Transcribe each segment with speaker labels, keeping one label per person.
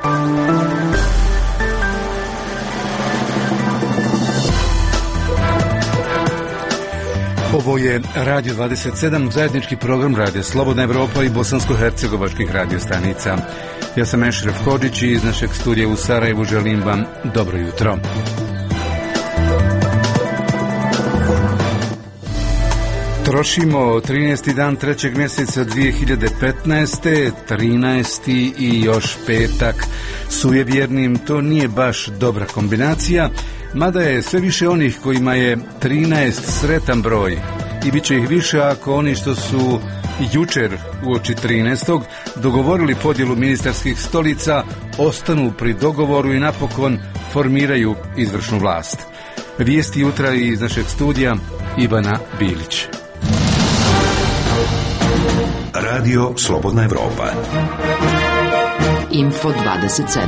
Speaker 1: Ovo je Radio 27, zajednički program Radio Slobodna Evropa i bosansko-hercegovačkih radiostanica. Ja sam Ešref Hodžić i iz našeg studija u Sarajevu želim vam dobro jutro. Trošimo 13. dan 3. mjeseca 2015. 13. i još petak. Sujevjernim to nije baš dobra kombinacija, mada je sve više onih kojima je 13 sretan broj i bit će ih više ako oni što su jučer uoči 13. dogovorili podjelu ministarskih stolica ostanu pri dogovoru i napokon formiraju izvršnu vlast. Vijesti jutra iz našeg studija Ivana Bilić.
Speaker 2: Radio Slobodna Evropa.
Speaker 3: Info 27.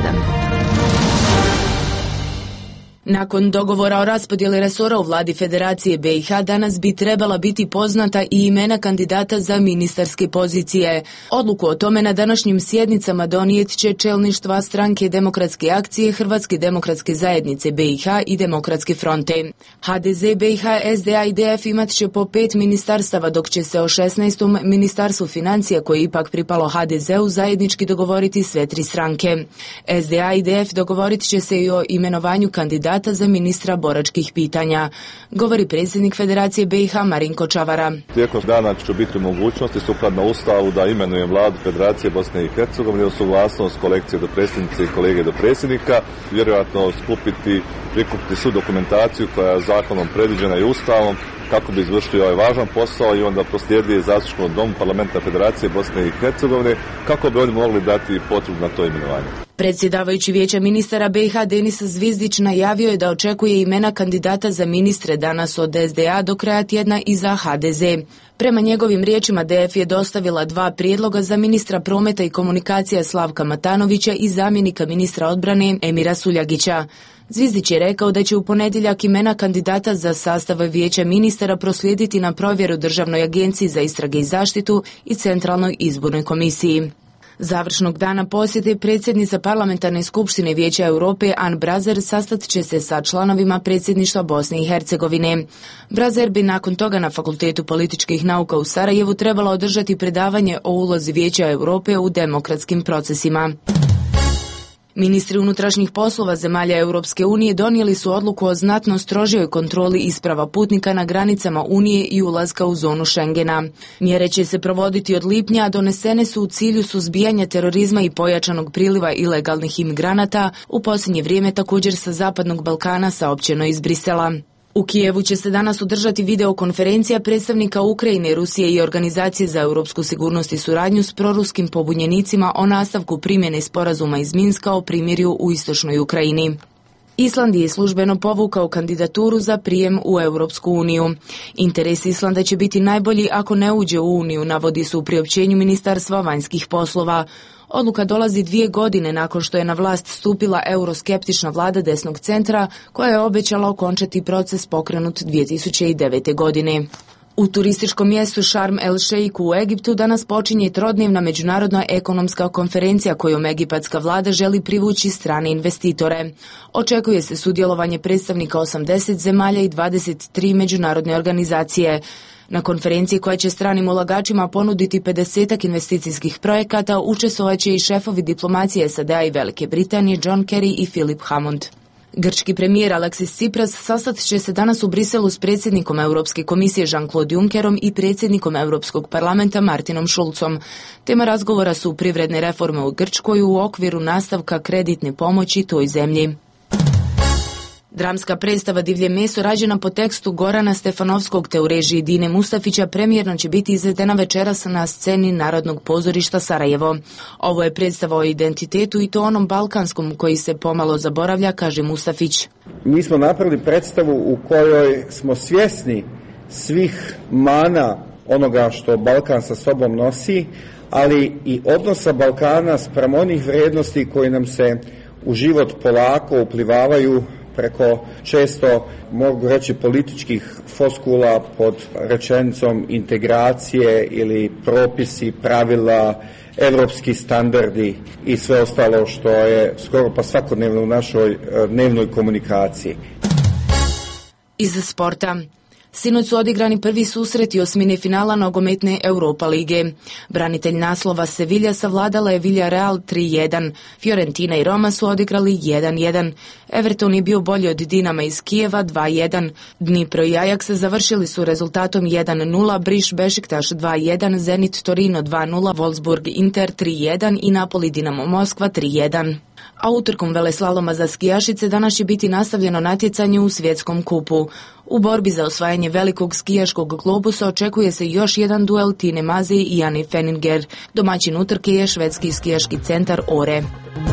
Speaker 3: Nakon dogovora o raspodjeli resora u vladi Federacije BiH, danas bi trebala biti poznata i imena kandidata za ministarske pozicije. Odluku o tome na današnjim sjednicama donijet će čelništva Stranke demokratske akcije, Hrvatske demokratske zajednice BiH i Demokratske fronte. HDZ, BiH, SDA i DF imat će po 5 ministarstava, dok će se o 16. ministarstvu financija, koje je ipak pripalo HDZ-u, zajednički dogovoriti sve tri stranke. SDA i DF dogovorit će se i o imenovanju kandidata za ministra boračkih pitanja, govori predsjednik Federacije BiH Marinko Čavara.
Speaker 4: Tijekom dana ću biti u mogućnosti sukladno Ustavu da imenujem vladu Federacije Bosne i Hercegovine uz suglasnost kolekcije do predsjednice i kolege do predsjednika, vjerojatno prikupiti svu dokumentaciju koja je zakonom predviđena i Ustavom kako bi izvršili ovaj važan posao i onda proslijedili zastupničkom domu Parlamenta Federacije Bosne i Hercegovine kako bi oni mogli dati potvrdu na to imenovanje.
Speaker 3: Predsjedavajući Vijeća ministara BiH Denis Zvizdić najavio je da očekuje imena kandidata za ministre danas od SDA do kraja tjedna i za HDZ. Prema njegovim riječima DF je dostavila 2 prijedloga za ministra prometa i komunikacija Slavka Matanovića i zamjenika ministra odbrane Emira Suljagića. Zvizdić je rekao da će u ponedjeljak imena kandidata za sastav Vijeća ministara proslijediti na provjeru Državnoj agenciji za istrage i zaštitu i Centralnoj izbornoj komisiji. Završnog dana posjete predsjednica Parlamentarne skupštine Vijeća Europe Ann Brazer sastat će se sa članovima predsjedništva Bosne i Hercegovine. Brazer bi nakon toga na Fakultetu političkih nauka u Sarajevu trebala održati predavanje o ulozi Vijeća Europe u demokratskim procesima. Ministri unutrašnjih poslova zemalja Europske unije donijeli su odluku o znatno strožijoj kontroli isprava putnika na granicama Unije i ulaska u zonu Schengena. Mjere će se provoditi od lipnja, a donesene su u cilju suzbijanja terorizma i pojačanog priliva ilegalnih imigranata, u posljednje vrijeme također sa Zapadnog Balkana, saopćeno iz Brisela. U Kijevu će se danas održati videokonferencija predstavnika Ukrajine, Rusije i Organizacije za europsku sigurnost i suradnju s proruskim pobunjenicima o nastavku primjene sporazuma iz Minska o primirju u istočnoj Ukrajini. Island je službeno povukao kandidaturu za prijem u Europsku uniju. Interes Islanda će biti najbolji ako ne uđe u Uniju, navodi se u priopćenju Ministarstva vanjskih poslova. Odluka dolazi 2 godine nakon što je na vlast stupila euroskeptična vlada desnog centra, koja je obećala okončati proces pokrenut 2009. godine. U turističkom mjestu Sharm el Sheikh u Egiptu danas počinje trodnevna međunarodna ekonomska konferencija kojom egipatska vlada želi privući strane investitore. Očekuje se sudjelovanje predstavnika 80 zemalja i 23 međunarodne organizacije. Na konferenciji koja će stranim ulagačima ponuditi 50 investicijskih projekata učestvovaće i šefovi diplomacije SAD-a i Velike Britanije John Kerry i Philip Hammond. Grčki premijer Aleksis Tsipras sastat će se danas u Briselu s predsjednikom Europske komisije Jean-Claude Junckerom i predsjednikom Europskog parlamenta Martinom Schulzom. Tema razgovora su privredne reforme u Grčkoj u okviru nastavka kreditne pomoći toj zemlji. Dramska predstava Divlje meso, rađena po tekstu Gorana Stefanovskog te u režiji Dine Mustafića, premijerno će biti izvedena večeras na sceni Narodnog pozorišta Sarajevo. Ovo je predstava o identitetu i to onom balkanskom koji se pomalo zaboravlja, kaže Mustafić.
Speaker 5: Mi smo napravili predstavu u kojoj smo svjesni svih mana onoga što Balkan sa sobom nosi, ali i odnosa Balkana spram onih vrijednosti koje nam se u život polako uplivavaju preko često, mogu reći, političkih floskula pod rečenicom integracije ili propisi, pravila, evropski standardi i sve ostalo što je skoro pa svakodnevno u našoj dnevnoj komunikaciji.
Speaker 3: Iz sporta. Sinoć su odigrani prvi susreti osmine finala nogometne Europa lige. Branitelj naslova Sevilla savladala je Villarreal 3-1. Fiorentina i Roma su odigrali 1-1. Everton je bio bolji od Dinama iz Kijeva 2-1. Dnipro i Ajax završili su rezultatom 1-0, Briš Bešiktaš 2-1, Zenit Torino 2-0, Wolfsburg Inter 3-1 i Napoli Dinamo Moskva 3-1. A utorkom veleslaloma za skijašice danas će biti nastavljeno natjecanje u svjetskom kupu. U borbi za osvajanje velikog skijaškog globusa očekuje se još jedan duel Tine Maze i Jani Fenninger. Domaćin utrke je švedski skijaški centar Ore.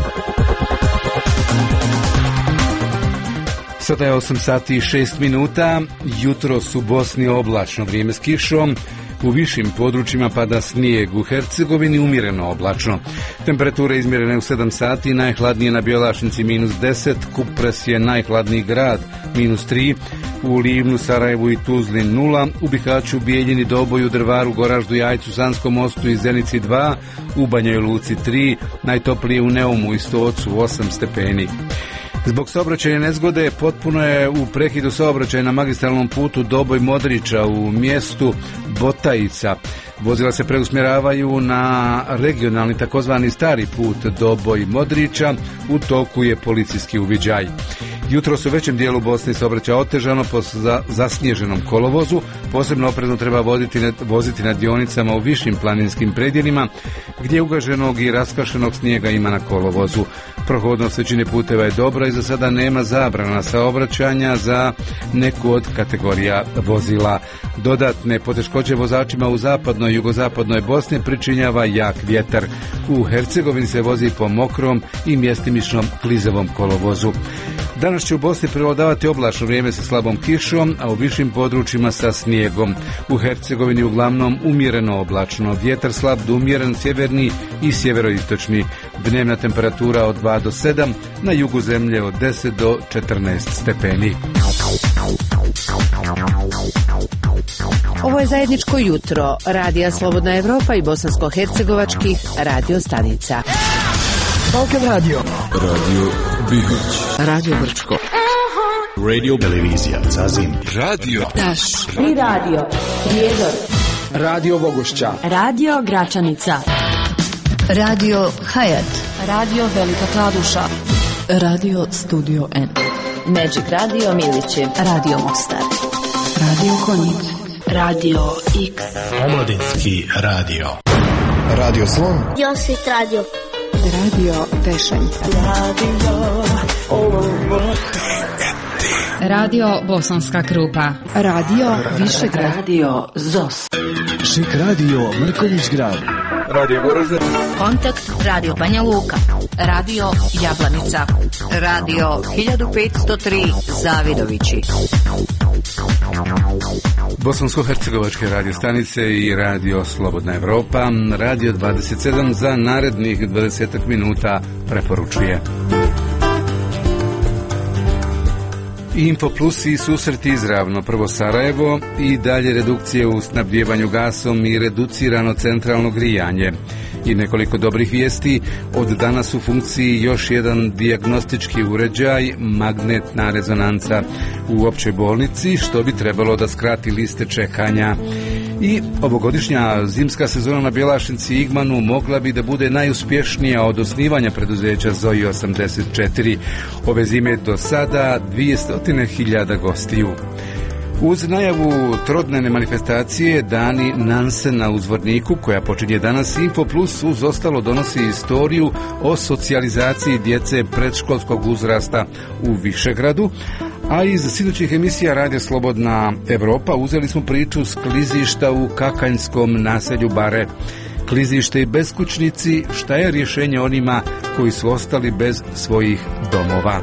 Speaker 1: Sada je 8 sati i 6 minuta, jutros u Bosni oblačno, vrijeme s kišom. U višim područjima pada snijeg, u Hercegovini umjereno oblačno. Temperature izmjerene u 7 sati, najhladnije na Bjelašnici -10, Kupres je najhladniji grad -3, u Livnu, Sarajevu i Tuzli 0, u Bihaću, Bijeljini, Doboju, Drvaru, Goraždu, Jajcu, Sanskom mostu i Zenici 2, u Banjoj Luci 3, najtoplije u Neumu i Stocu 8 stepeni. Zbog saobraćajne nezgode potpuno je u prekidu saobraćaja na magistralnom putu Doboj-Modriča u mjestu Botajica. Vozila se preusmjeravaju na regionalni takozvani stari put Doboj-Modriča, u toku je policijski uviđaj. Jutros u većem dijelu Bosne saobraćaj otežano po zasnježenom kolovozu, posebno oprezno treba voziti na dionicama u višim planinskim predjelima, gdje ugaženog i raskašenog snijega ima na kolovozu. Prohodnost većine puteva je dobra i za sada nema zabrana saobraćanja za neku od kategorija vozila. Dodatne poteškoće vozačima u zapadnoj i jugozapadnoj Bosni pričinjava jak vjetar. U Hercegovini se vozi po mokrom i mjestimičnom klizavom kolovozu. Danas će u Bosni prevladavati oblačno vrijeme sa slabom kišom, a u višim područjima sa snijegom. U Hercegovini uglavnom umjereno oblačno, vjetar slab do umjeren sjeverni i sjeveroistočni. Dnevna temperatura od 2 do 7, na jugu zemlje od 10 do 14 stepeni.
Speaker 6: Ovo je zajedničko jutro Radija Slobodna Evropa i bosansko-hercegovačkih radio stanica.
Speaker 7: Balkan Radio, Radio Bihać,
Speaker 6: Radio Brčko,
Speaker 7: Radio Televizija Zazim,
Speaker 2: Radio
Speaker 6: Taš, Tri Radio, Prijedor,
Speaker 7: Radio Bogošća,
Speaker 8: Radio Gračanica,
Speaker 6: Radio Hayat,
Speaker 8: Radio Velika Kladuša,
Speaker 6: Radio Studio N,
Speaker 8: Magic Radio Milići,
Speaker 6: Radio Mostar,
Speaker 8: Radio Konjic, Radio X,
Speaker 7: Omladinski radio,
Speaker 9: Radio Slon,
Speaker 10: Josit Radio,
Speaker 6: Radio Tešanj,
Speaker 11: Radio Bosanska Krupa,
Speaker 6: Radio Višegrad,
Speaker 8: Radio ZOS,
Speaker 7: Šik Radio Mrkonjić Grad,
Speaker 5: Radio Goražde,
Speaker 11: Kontakt Radio Banja Luka, Radio Jablanica,
Speaker 6: Radio 1503 Zavidovići,
Speaker 1: Bosansko-hercegovačke radio stanice i Radio Slobodna Evropa, Radio 27 za narednih 20 minuta preporučuje. Info Plus i susreti izravno, prvo Sarajevo i dalje redukcije u snabdjevanju gasom i reducirano centralno grijanje. I nekoliko dobrih vijesti, od danas u funkciji još jedan dijagnostički uređaj, magnetna rezonanca u općoj bolnici, što bi trebalo da skrati liste čekanja. I ovogodišnja zimska sezona na Bjelašnici i Igmanu mogla bi da bude najuspješnija od osnivanja preduzeća Zoji 84. Ove zime do sada 200.000 gostiju. Uz najavu trodnevne manifestacije Dani Nansena u Zvorniku, koja počinje danas, Info Plus uz ostalo donosi istoriju o socijalizaciji djece predškolskog uzrasta u Višegradu, a iz sinoćnih emisija Radio Slobodna Evropa uzeli smo priču s klizišta u kakanjskom naselju Bare. Klizište i beskućnici, šta je rješenje onima koji su ostali bez svojih domova?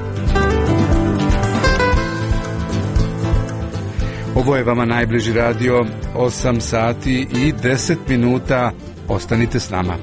Speaker 1: Ovo je vama najbliži radio, 8 sati i 10 minuta. Ostanite s nama.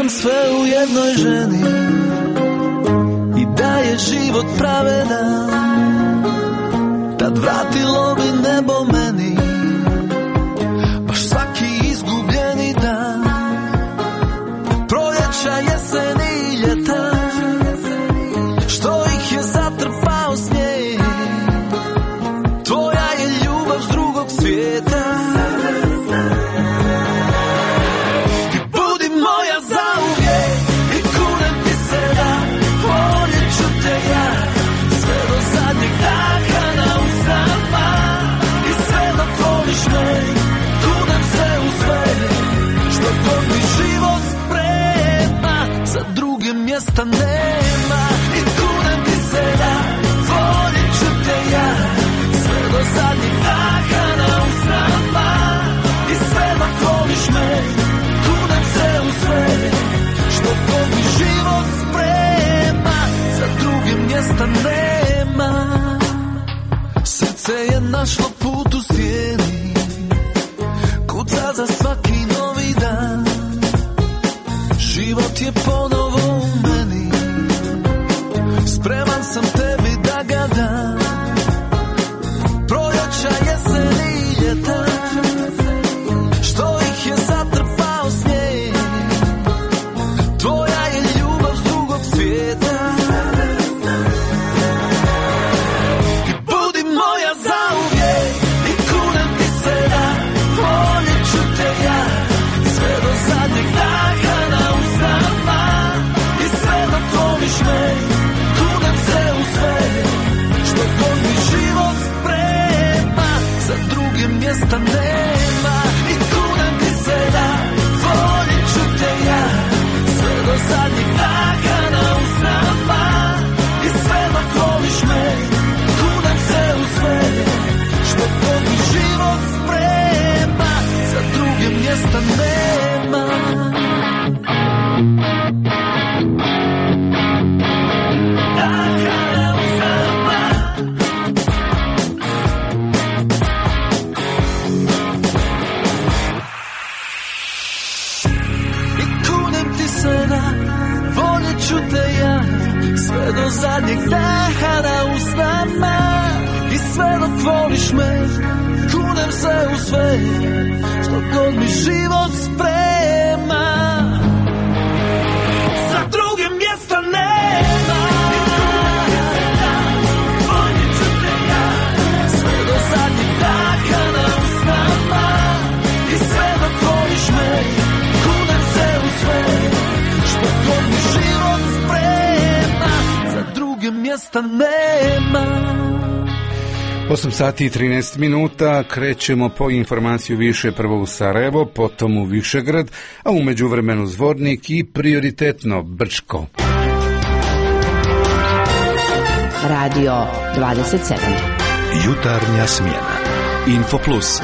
Speaker 10: imam sve u jednoj ženi i da je život pravedan, tad vratilo bi nebo meni baš svaki izgubljeni dan, proljeća, jeseni i ljeta, što ih je zatrpao snijeg. Tvoja je ljubav s drugog svijeta. Ti budi moja zauvijek i kunem ti se da voljet ću te ja sve do zadnjeg daha na usnama. I sve dok voliš me, kunem se u sve, što god mi život sprema, za druge mjesta nema. I kunem ti se da voljet ću te ja sve do zadnjeg daha na usnama. I sve dok voliš me, kunem se u sve, što god mi život sprema, za druge mjesta nema. Srce je našlo put u sjeni, kuca za svaki novi dan. Život je ponovo u meni, spreman sam tebi da ga dam. Proljeća, jeseni i ljeta, što ih je zatrpao snijeg. Tvoja je ljubav s drugog svijeta. Ti budi moja zauvijek i kunem ti se da voljet ću te ja sve do zadnjeg daha na usnama. I sve dok voliš me, kunem se u sve, što god mi život sprema, za druge mjesta nema. I kunem ti se da voljet ću te ja sve do zadnjeg daha na usnama. I sve dok voliš me, kunem se u sve, što god mi život sprema, za druge mjesta nema. Sve do zadnjeg daha na usnama. I sve dok voliš me, kunem se u sve, što god mi život sprema, za druge mjesta nema. Voljet ću te ja sve do zadnjeg daha na usnama. I sve dok voliš me, kunem se u sve, što god mi život sprema, za druge mjesta nema.
Speaker 1: 8 sati i 13 minuta, krećemo po informaciju više, prvo u Sarajevo, potom u Višegrad, a u međuvremenu Zvornik i prioritetno Brčko.
Speaker 6: Radio 27.
Speaker 2: Jutarnja smjena. Infoplus.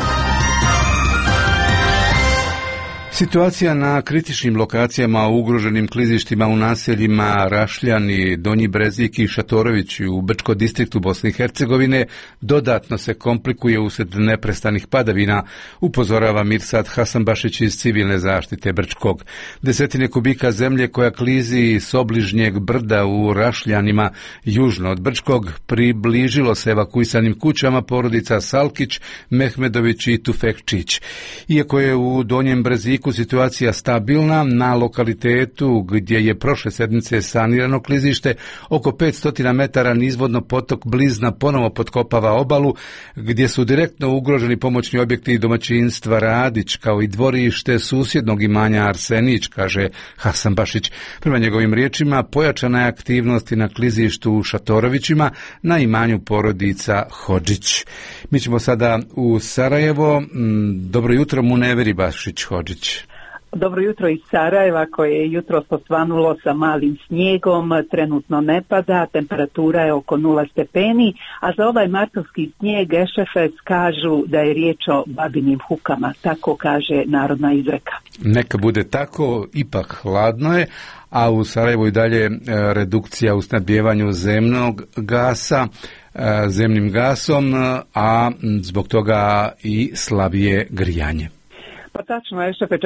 Speaker 1: Situacija na kritičnim lokacijama u ugroženim klizištima u naseljima Rašljani, Donji Brezik i Šatorović u Brčko distriktu Bosne i Hercegovine dodatno se komplikuje usred neprestanih padavina, upozorava Mirsad Hasanbašić iz civilne zaštite Brčkog. Desetine kubika zemlje koja klizi s obližnjeg brda u Rašljanima južno od Brčkog približilo se evakuisanim kućama porodica Salkić, Mehmedović i Tufekčić. Iako je u Donjem Breziku situacija stabilna, na lokalitetu gdje je prošle sedmice sanirano klizište, oko 500 metara nizvodno potok Blizna ponovo potkopava obalu, gdje su direktno ugroženi pomoćni objekti i domaćinstva Radić, kao i dvorište susjednog imanja Arsenić, kaže Hasanbašić. Prema njegovim riječima, pojačana je aktivnost na klizištu u Šatorovićima, na imanju porodica Hodžić. Mi ćemo sada u Sarajevo. Dobro jutro, Muneveri Bašić Hodžić.
Speaker 12: Dobro jutro iz Sarajeva, koje je jutros osvanulo sa malim snijegom, trenutno ne pada, temperatura je oko 0 stepeni, a za ovaj martovski snijeg Ešefes kažu da je riječ o babinim hukama, tako kaže narodna izreka.
Speaker 1: Neka bude tako, ipak hladno je, a u Sarajevu i dalje redukcija u snabdijevanju zemnog gasa, zemnim gasom, a zbog toga i slabije grijanje.
Speaker 12: Pa tačno je, šefe,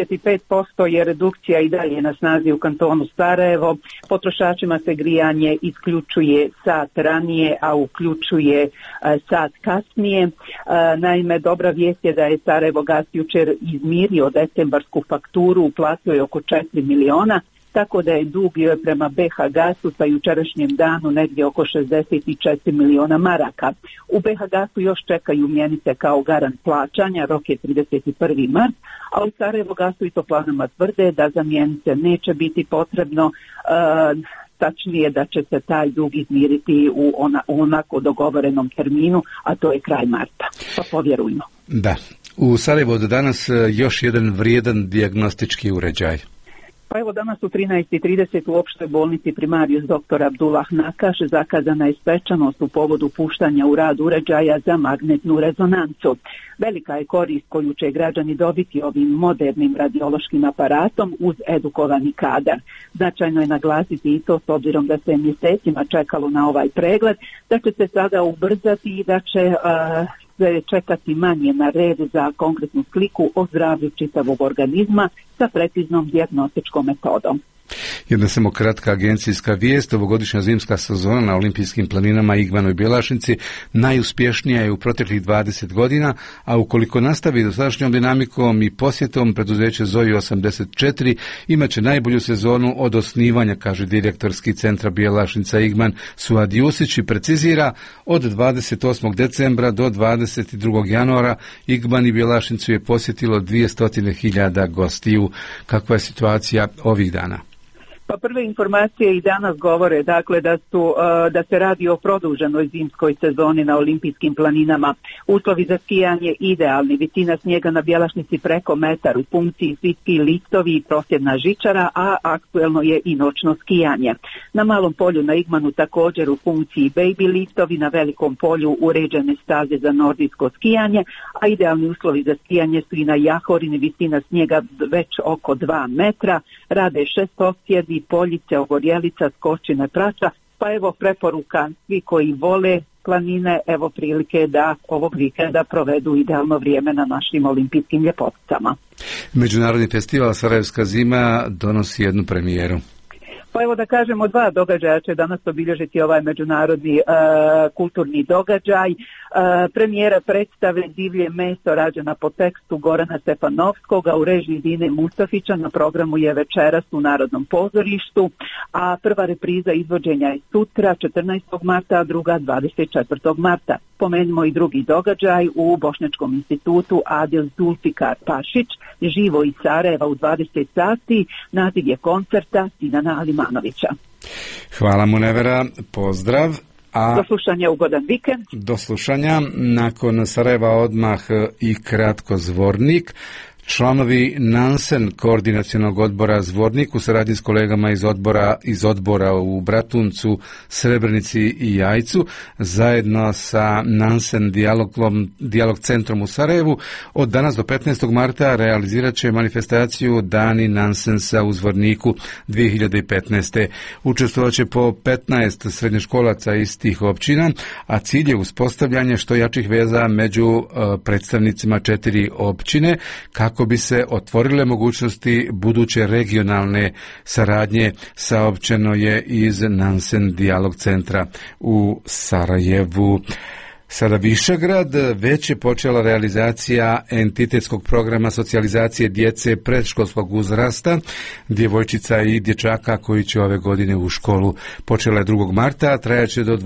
Speaker 12: 45% je redukcija i dalje na snazi u kantonu Sarajevo. Potrošačima se grijanje isključuje sat ranije, a uključuje sat kasnije. Naime, dobra vijest je da je Sarajevo gas jučer izmirio decembarsku fakturu, uplatio je oko 4 miliona, tako da je dug prema BH Gasu sa jučerašnjem danu negdje oko 64 miliona maraka. U BH Gasu još čekaju mjenice kao garant plaćanja, rok je 31. mart, a u Sarajevo Gasu i Toplanama tvrde da za mjenice neće biti potrebno, tačnije da će se taj dug izmiriti u onako dogovorenom terminu, a to je kraj marta. Pa povjerujmo.
Speaker 1: Da, u Sarajevu od danas još jedan vrijedan dijagnostički uređaj.
Speaker 12: Pa evo danas u 13:30 u opštoj bolnici Primarius dr. Abdullah Nakaš zakazana je svečanost u povodu puštanja u rad uređaja za magnetnu rezonancu. Velika je korist koju će građani dobiti ovim modernim radiološkim aparatom uz edukovani kadar. Značajno je naglasiti i to s obzirom da se mjesecima čekalo na ovaj pregled, da će se sada ubrzati i da će se čekati manje na red za konkretnu sliku o zdravlju čitavog organizma sa preciznom dijagnostičkom metodom.
Speaker 1: Jedna samo kratka agencijska vijest, ovogodišnja zimska sezona na olimpijskim planinama Igmanu i Bjelašnici najuspješnija je u proteklih 20 godina, a ukoliko nastavi dosadašnjom dinamikom i posjetom, preduzeće Zoju 84 imaće najbolju sezonu od osnivanja, kaže direktorski centra Bjelašnica Igman Suad Jusić i precizira od 28. decembra do 22. januara Igman i Bjelašnicu je posjetilo 200.000 gostiju. Kakva je situacija ovih dana?
Speaker 12: Pa prve informacije i danas govore dakle da se radi o produženoj zimskoj sezoni na olimpijskim planinama. Uslovi za skijanje idealni, visina snijega na Bjelašnici preko metar, u funkciji svi ski liftovi i prosjedna žičara, a aktuelno je i noćno skijanje. Na Malom polju na Igmanu također u funkciji baby liftovi, na Velikom polju uređene staze za nordijsko skijanje, a idealni uslovi za skijanje su i na Jahorini, visina snijega već oko 2 metra, rade 6 osjedi, Poljice, Ogorjelica, Skočine, Prača, pa evo preporuka svi koji vole planine, evo prilike da ovog vikenda provedu idealno vrijeme na našim olimpijskim ljepoticama.
Speaker 1: Međunarodni festival Sarajevska zima donosi jednu premijeru.
Speaker 12: Pa evo da kažemo, 2 događaja će danas obilježiti ovaj međunarodni kulturni događaj. Premijera predstave Divlje meso rađena po tekstu Gorana Stefanovskog, u režiji Dine Mustafića, na programu je večeras u Narodnom pozorištu, a prva repriza izvođenja je sutra 14. marta, a druga 24. marta. Pomenimo i drugi događaj u Bošnjačkom institutu Adil Zulfikar Pašić, živo iz Sarajeva u 20 sati, naziv je koncerta Sinana Alimanovića.
Speaker 1: Hvala Munevera, pozdrav.
Speaker 12: Do slušanja, ugodan vikend.
Speaker 1: Do slušanja, nakon Sarajeva odmah i kratko Zvornik. Članovi Nansen koordinacionog odbora Zvornik u saradnji s kolegama iz odbora u Bratuncu, Srebrenici i Jajcu zajedno sa Nansen dijalog centrom u Sarajevu od danas do 15. marta realizirat će manifestaciju Dani Nansensa u Zvorniku 2015. Učestvovat će po 15 srednjoškolaca iz tih općina, a cilj je uspostavljanje što jačih veza među predstavnicima 4 općine kako bi se otvorile mogućnosti buduće regionalne saradnje, saopćeno je iz Nansen dijalog centra u Sarajevu. Sada Višegrad, već je počela realizacija entitetskog programa socijalizacije djece predškolskog uzrasta, djevojčica i dječaka koji će ove godine u školu. Počela je 2. marta, a trajaće do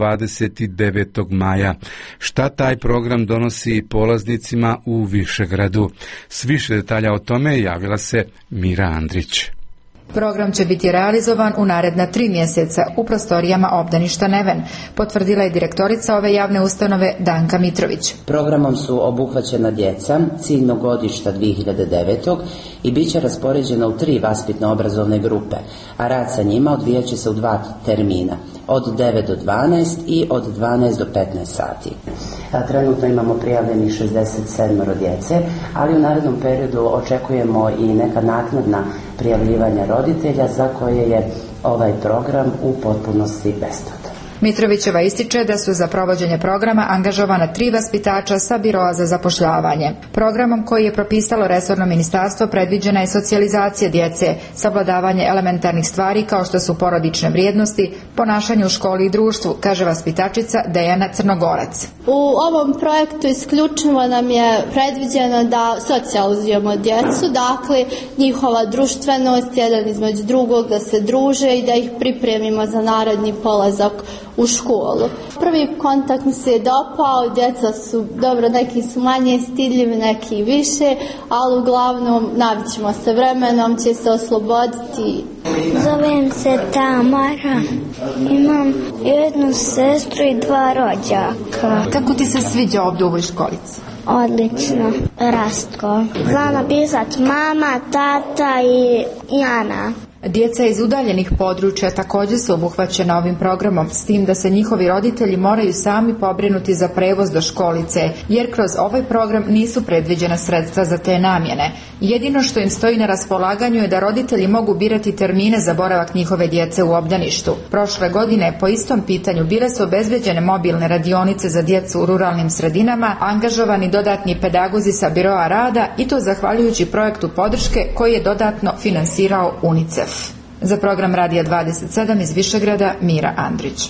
Speaker 1: 29. maja. Šta taj program donosi polaznicima u Višegradu? S više detalja o tome javila se Mira Andrić.
Speaker 13: Program će biti realizovan u naredna 3 mjeseca u prostorijama obdaništa Neven, potvrdila je direktorica ove javne ustanove Danka Mitrović.
Speaker 14: Programom su obuhvaćena djeca ciljnog godišta 2009. i bit će raspoređena u 3 vaspitno-obrazovne grupe, a rad sa njima odvijat će se u 2 termina, od 9 do 12 i od 12 do 15 sati. Trenutno imamo prijavljeni 67 djece, ali u narednom periodu očekujemo i neka naknadna prijavljivanja roditelja za koje je ovaj program u potpunosti besplatan.
Speaker 13: Mitrovićeva ističe da su za provođenje programa angažovana 3 vaspitača sa biroa za zapošljavanje. Programom koji je propisalo resorno ministarstvo predviđena je socijalizacija djece, savladavanje elementarnih stvari kao što su porodične vrijednosti, ponašanje u školi i društvu, kaže vaspitačica Dejana Crnogorac.
Speaker 15: U ovom projektu isključivo nam je predviđeno da socijalizujemo djecu, dakle njihova društvenost, jedan između drugog, da se druže i da ih pripremimo za naredni polazak u školu. Prvi kontakt mi se je dopao, djeca su, dobro, neki su manje stidljivi, neki više, ali uglavnom navićemo se vremenom, će se osloboditi.
Speaker 16: Zovem se Tamara, imam jednu sestru i 2 rođaka.
Speaker 13: Kako ti se sviđa ovdje u ovoj školici?
Speaker 16: Odlično, Rastko. Znam napisat mama, tata i Jana.
Speaker 13: Djeca iz udaljenih područja također su obuhvaćena ovim programom, s tim da se njihovi roditelji moraju sami pobrinuti za prevoz do školice, jer kroz ovaj program nisu predviđena sredstva za te namjene. Jedino što im stoji na raspolaganju je da roditelji mogu birati termine za boravak njihove djece u obdaništu. Prošle godine po istom pitanju bile su obezbeđene mobilne radionice za djecu u ruralnim sredinama, angažovani dodatni pedagozi sa biroa rada i to zahvaljujući projektu podrške koji je dodatno finansirao UNICEF. Za program Radija 27 iz Višegrada, Mira Andrić.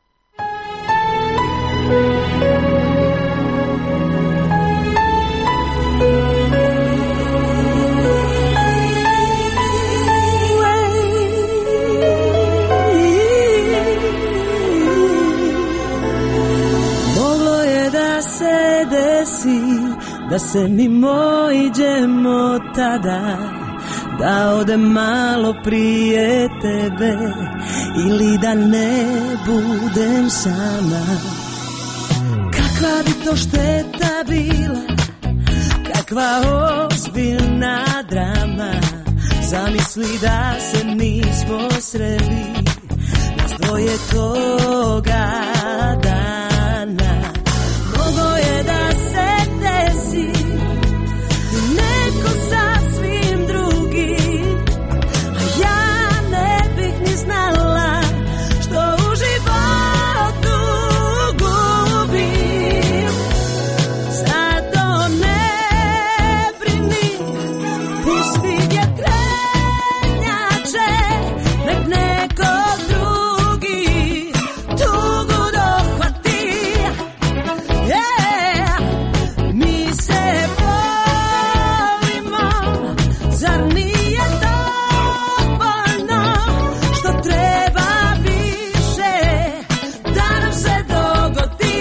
Speaker 10: Moglo je da se desi, da se mimo iđemo tada, da ode malo prije tebe ili da ne budem sama. Kakva bi to šteta bila, kakva ozbiljna drama, zamisli da se nismo sreli nas dvoje toga dana. Mogo je da se desi neko sasvim drugi, a ja ne bih ni znala što u životu gubim. Zato ne brini, pusti vjetrenjače, nek neko drugi tugu dohvati. Yeah. Mi se volimo, zar nije dovoljno, što treba više da nam se dogodi.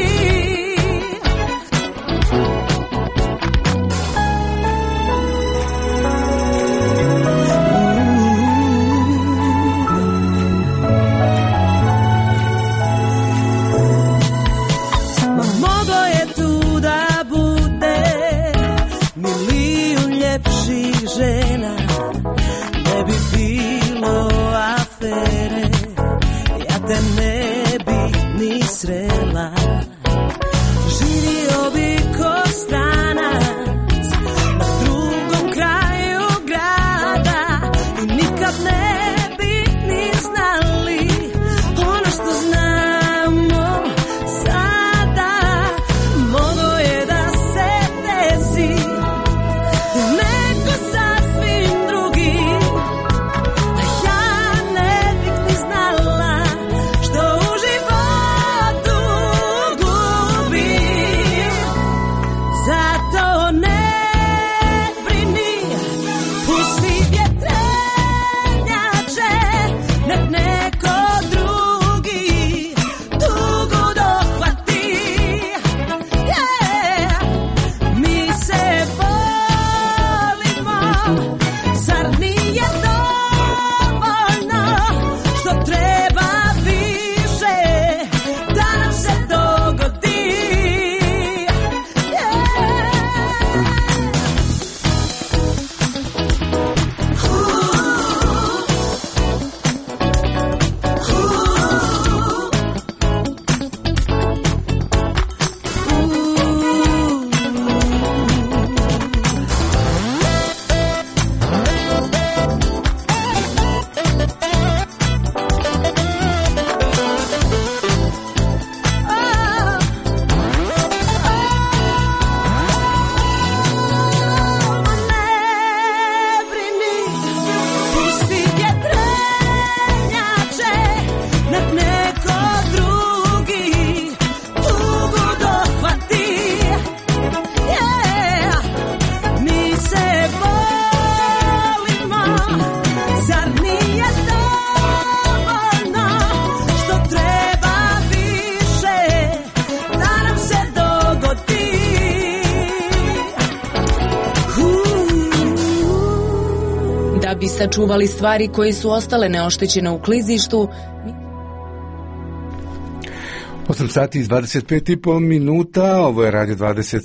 Speaker 10: Ma mogo je tu da bude milijun ljepših žena, ne bi bilo afere, ja te ne bi ni srela. Živio bi ko stranac na drugom kraju grada i nikad ne bi ni znali ono što znamo sada. Mogo je da se desi neko sasvim drugi, a ja ne bih ni znala što u životu
Speaker 3: Da bi sačuvali stvari koje su ostale neoštećene u klizištu,
Speaker 1: 8 sati i 25,5 minuta, ovo je Radio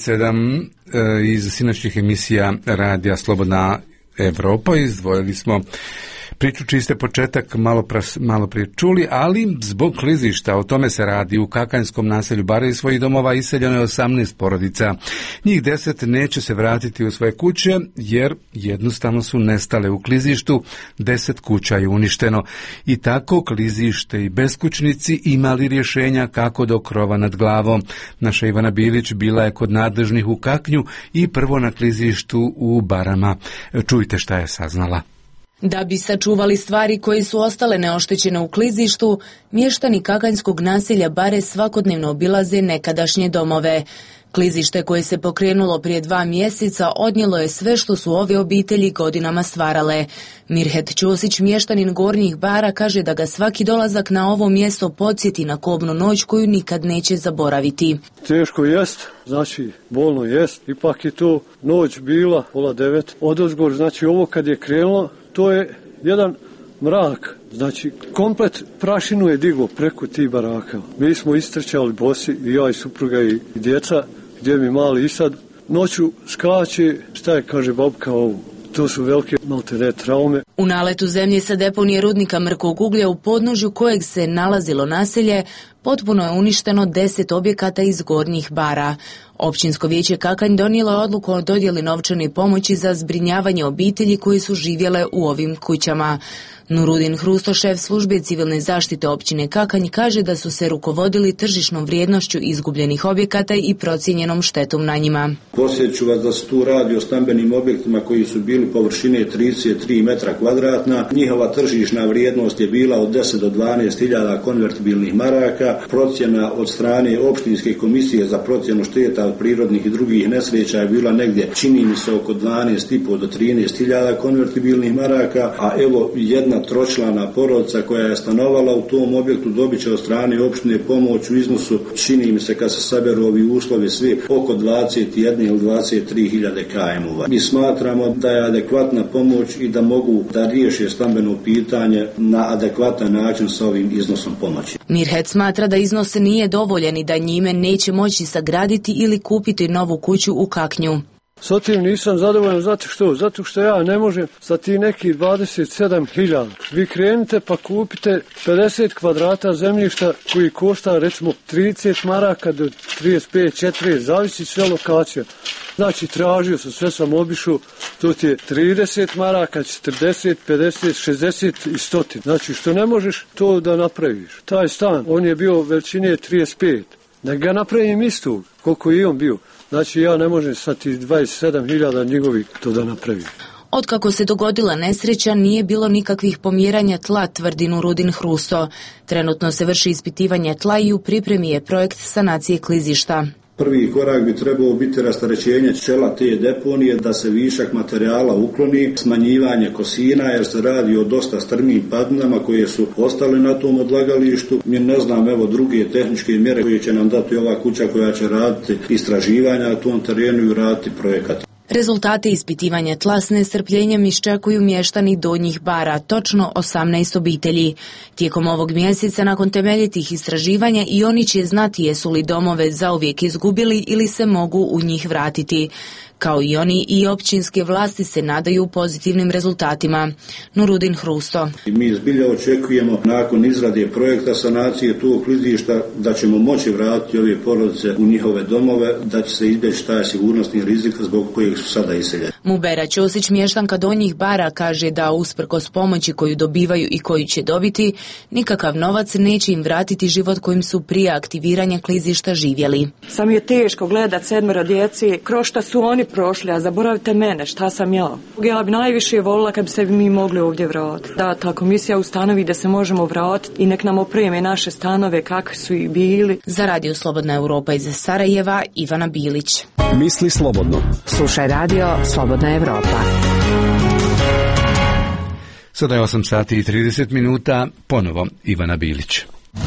Speaker 1: 27 iz sinoćnih emisija Radija Slobodna Evropa. Izdvojili smo priču čiji ste početak malo prije čuli, ali zbog klizišta, o tome se radi, u kakanjskom naselju Bare iz svojih domova iseljeno je 18 porodica. Njih 10 neće se vratiti u svoje kuće jer jednostavno su nestale u klizištu, 10 kuća je uništeno. I tako klizište i beskućnici imali rješenja kako do krova nad glavom. Naša Ivana Bilić bila je kod nadležnih u Kaknju i prvo na klizištu u Barama. Čujte šta je saznala.
Speaker 3: Da bi sačuvali stvari koje su ostale neoštećene u klizištu, mještani kakanjskog naselja Bare svakodnevno obilaze nekadašnje domove. Klizište koje se pokrenulo prije 2 mjeseca odnijelo je sve što su ove obitelji godinama stvarale. Mirhet Ćosić, mještanin Gornjih Bara, kaže da ga svaki dolazak na ovo mjesto podsjeti na kobnu noć koju nikad neće zaboraviti.
Speaker 17: Teško jest, znači bolno jest, ipak je to noć bila 8:30 odozgor, znači ovo kad je krenulo, to je jedan mrak, znači komplet prašinu je diglo preko tih baraka. Mi smo istrčali bosi, i ja i supruga i djeca, gdje mi mali i sad noću skače, šta je, kaže babka, ovo. To su velike maltene traume.
Speaker 3: U naletu zemlje sa deponije rudnika mrkog uglja u podnožju kojeg se nalazilo naselje, potpuno je uništeno 10 objekata iz Gornjih Bara. Općinsko vijeće Kakanj donijelo je odluku o dodjeli novčane pomoći za zbrinjavanje obitelji koji su živjele u ovim kućama. Nurudin Hrusto, šef službe civilne zaštite općine Kakanj, kaže da su se rukovodili tržišnom vrijednošću izgubljenih objekata i procijenjenom štetom na njima.
Speaker 18: Podsjeću vas da se tu radi o stambenim objektima koji su bili površine 33 metra kvadratna. Njihova tržišna vrijednost je bila od 10 do 12 hiljada konvertibilnih maraka. Procjena od strane opštinske komisije za procjenu šteta od prirodnih i drugih nesreća je bila negdje, čini mi se, oko 12,5 do 13 hiljada konvertibilnih maraka, a evo jedna tročlana porodica koja je stanovala u tom objektu dobit će od strane opštine pomoć u iznosu, čini mi se kad se saberu ovi uslovi svi, oko 21 ili 23 hiljade KM-ova. Mi smatramo da je adekvatna pomoć i da mogu da riješe stambeno pitanje na adekvatan način sa ovim iznosom pomoći.
Speaker 3: Mirhet smatra da iznos nije dovoljan i da njime neće moći sagraditi ili kupiti novu kuću u Kaknju.
Speaker 17: Sa tim nisam zadovoljan, zato što ja ne možem za ti neki 27.000. Vi krenite pa kupite 50 kvadrata zemljišta koji košta recimo 30 maraka do 35-40, zavisi sve lokacija. Znači tražio sam, sve sam obišao, to ti je 30 maraka, 40, 50, 60 i 100. Znači što ne možeš to da napraviš. Taj stan, on je bio veličine 35. Da ga napravim istog, koliko je on bio. Znači ja ne možem sa ti 27.000 njegovih to da napravim.
Speaker 3: Otkako se dogodila nesreća nije bilo nikakvih pomjeranja tla, tvrdi Nurudin Hrusto. Trenutno se vrši ispitivanje tla i u pripremi je projekt sanacije klizišta.
Speaker 18: Prvi korak bi trebao biti rasterećenje čela te deponije, da se višak materijala ukloni, smanjivanje kosina jer se radi o dosta strmim padinama koje su ostale na tom odlagalištu. Mi ne znam, evo druge tehničke mjere koje će nam dati ova kuća koja će raditi istraživanja na tom terenu i raditi projekat.
Speaker 3: Rezultate ispitivanja tla s nestrpljenjem iščekuju mještani Donjih Bara, točno 18 obitelji. Tijekom ovog mjeseca, nakon temeljitih istraživanja, i oni će znati jesu li domove zauvijek izgubili ili se mogu u njih vratiti. Kao i oni, i općinske vlasti se nadaju pozitivnim rezultatima. Nurudin Hrusto.
Speaker 18: Mi zbilja očekujemo nakon izrade projekta sanacije tog klizišta da ćemo moći vratiti ove porodice u njihove domove, da će se izbjeći taj sigurnosni rizik zbog kojeg su sada iseljeni.
Speaker 3: Mubera Ćosić, mještanka Donjih Bara, kaže da usprkos pomoći koju dobivaju i koju će dobiti, nikakav novac neće im vratiti život kojim su prije aktiviranja klizišta živjeli.
Speaker 19: Sam je teško gledat 7 djeci, kroz šta su oni prošli, a zaboravite mene, šta sam ja. Ja bi najviše volila kad bi se mi mogli ovdje vratiti. Da ta komisija ustanovi da se možemo vratiti i nek nam opreme naše stanove kakvi su i bili.
Speaker 3: Za Radio Slobodna Europa iz Sarajeva, Ivana Bilić.
Speaker 7: Misli slobodno.
Speaker 6: Slušaj Radio Slobodna Europa.
Speaker 1: Sada je 8 sati i 30 minuta, ponovo Ivana Bilić.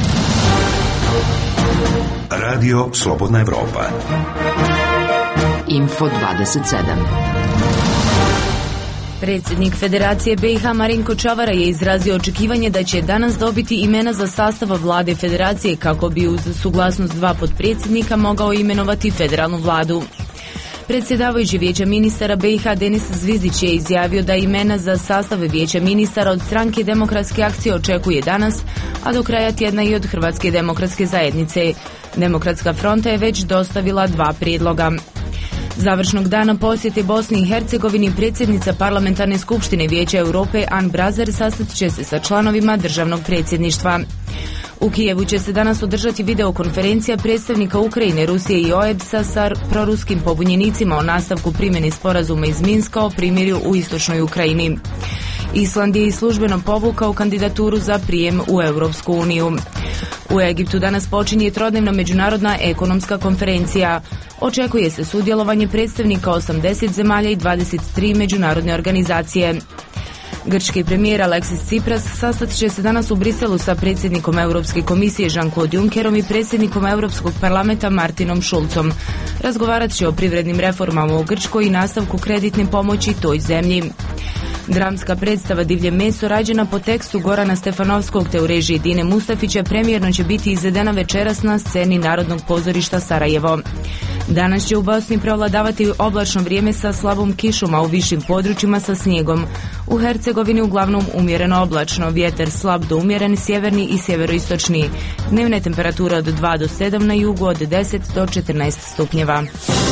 Speaker 2: Radio Slobodna Europa.
Speaker 6: Info 27.
Speaker 3: Predsjednik Federacije BiH Marinko Čavara je izrazio očekivanje da će danas dobiti imena za sastav vlade Federacije kako bi uz suglasnost dva potpredsjednika mogao imenovati federalnu vladu. Predsjedavajući Vijeća ministara BiH Denis Zvizdić je izjavio da imena za sastave Vijeća ministara od Stranke demokratske akcije očekuje danas, a do kraja tjedna i od Hrvatske demokratske zajednice. Demokratska fronta je već dostavila dva prijedloga. Završnog dana posjete Bosni i Hercegovini predsjednica Parlamentarne skupštine Vijeća Europe Ann Brazer sastat će se sa članovima državnog predsjedništva. U Kijevu će se danas održati videokonferencija predstavnika Ukrajine, Rusije i OEBS-a sa proruskim pobunjenicima o nastavku primjene sporazuma iz Minska o primirju u istočnoj Ukrajini. Island je i službeno povukao kandidaturu za prijem u Europsku uniju. U Egiptu danas počinje trodnevna međunarodna ekonomska konferencija. Očekuje se sudjelovanje predstavnika 80 zemalja i 23 međunarodne organizacije. Grčki premijer Aleksis Tsipras sastat će se danas u Briselu sa predsjednikom Europske komisije Jean-Claude Junckerom i predsjednikom Europskog parlamenta Martinom Schulzom. Razgovarat će o privrednim reformama u Grčkoj i nastavku kreditne pomoći toj zemlji. Dramska predstava Divlje meso rađena po tekstu Gorana Stefanovskog te u režiji Dine Mustafića premijerno će biti izvedena večeras na sceni Narodnog pozorišta Sarajevo. Danas će u Bosni prevladavati oblačno vrijeme sa slabom kišom, a u višim područjima sa snijegom. U Hercegovini uglavnom umjereno oblačno, vjetar slab do umjeren, sjeverni i sjeveroistočni. Dnevne temperature od 2 do 7 na jugu, od 10 do 14 stupnjeva.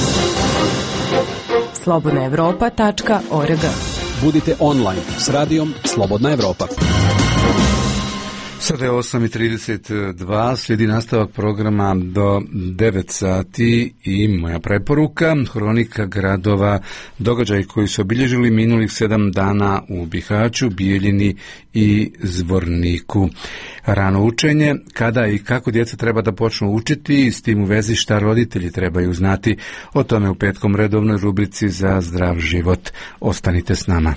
Speaker 3: slobodnaevropa.org.
Speaker 20: Budite online s radijom Slobodna Evropa.
Speaker 1: Sada je 8:32, slijedi nastavak programa do 9 sati i moja preporuka, hronika gradova, događaji koji su obilježili minulih 7 dana u Bihaću, Bijeljini i Zvorniku. Rano učenje, kada i kako djeca treba da počnu učiti i s tim u vezi šta roditelji trebaju znati, o tome u petkom redovnoj rubrici za zdrav život. Ostanite s nama.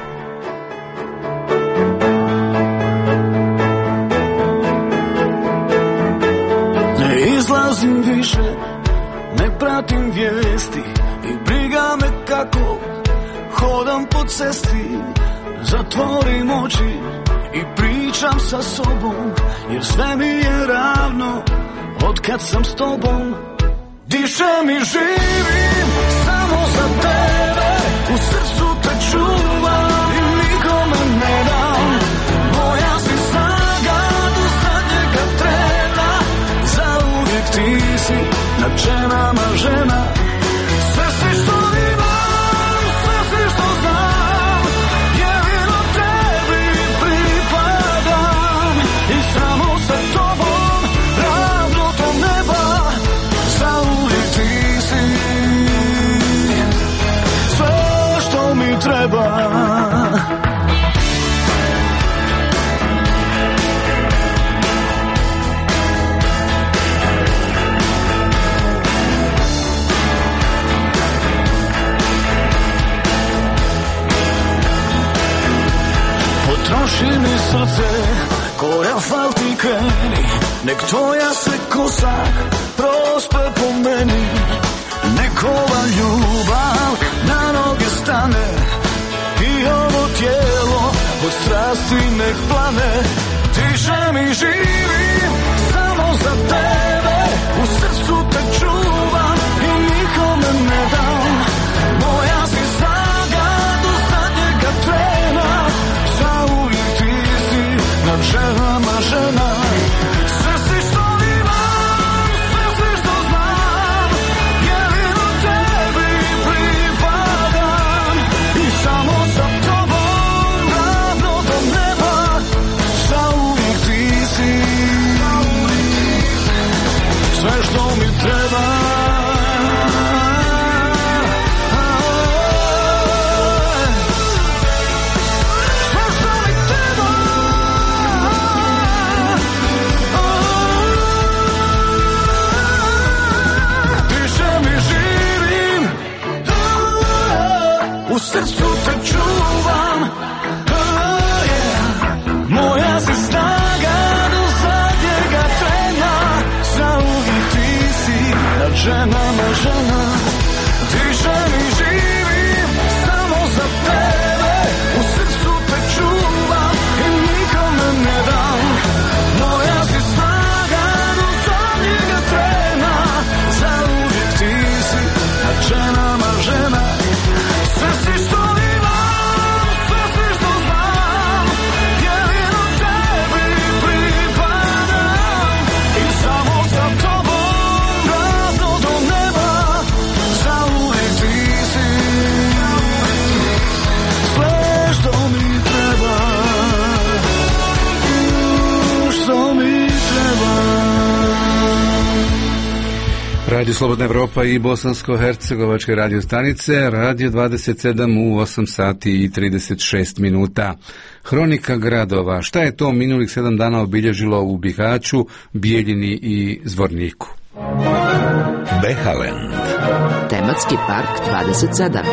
Speaker 10: Izlazim više, ne pratim vijesti i briga me kako hodam po cesti. Zatvorim oči i pričam sa sobom, jer sve mi je ravno od kad sam s tobom. Dišem i živim samo za tebe, u srcu te čuvam i nikome ne dam. Moja si snaga do zadnjega trena, zauvijek ti si nad ženama žena. Sve si što imam, sve si što znam, jedino tebi pripadam. I samo sa tobom, ravno do neba, zauvijek ti si sve što mi treba. Potroši mi srce, ko Rafal ti kreni, nek tvoja se kosa prospe po meni. Nek ova ljubav na noge stane i ovo tijelo od strasti nek plane. Dišem i živim samo za tebe, u srcu te čuvam i nikome ne dam. Moja si snaga do zadnjega trena, zauvijek ti si nad ženama žena. Sve si što imam, sve si što znam, jedino tebi pripadam. I samo sa tobom, ravno do neba, zauvijek ti si sve što mi treba. U srcu te čuvam, moja si snaga do zadnjega trena, zauvijek ti si nad ženama žena. Dišem i živim samo za tebe,
Speaker 1: Radio Slobodna Evropa i bosansko-hercegovačke radio stanice, Radio 27 u 8 sati i 36 minuta. Hronika gradova. Šta je to minulih 7 dana obilježilo u Bihaću, Bijeljini i Zvorniku?
Speaker 2: Behalend.
Speaker 6: Tematski park 27.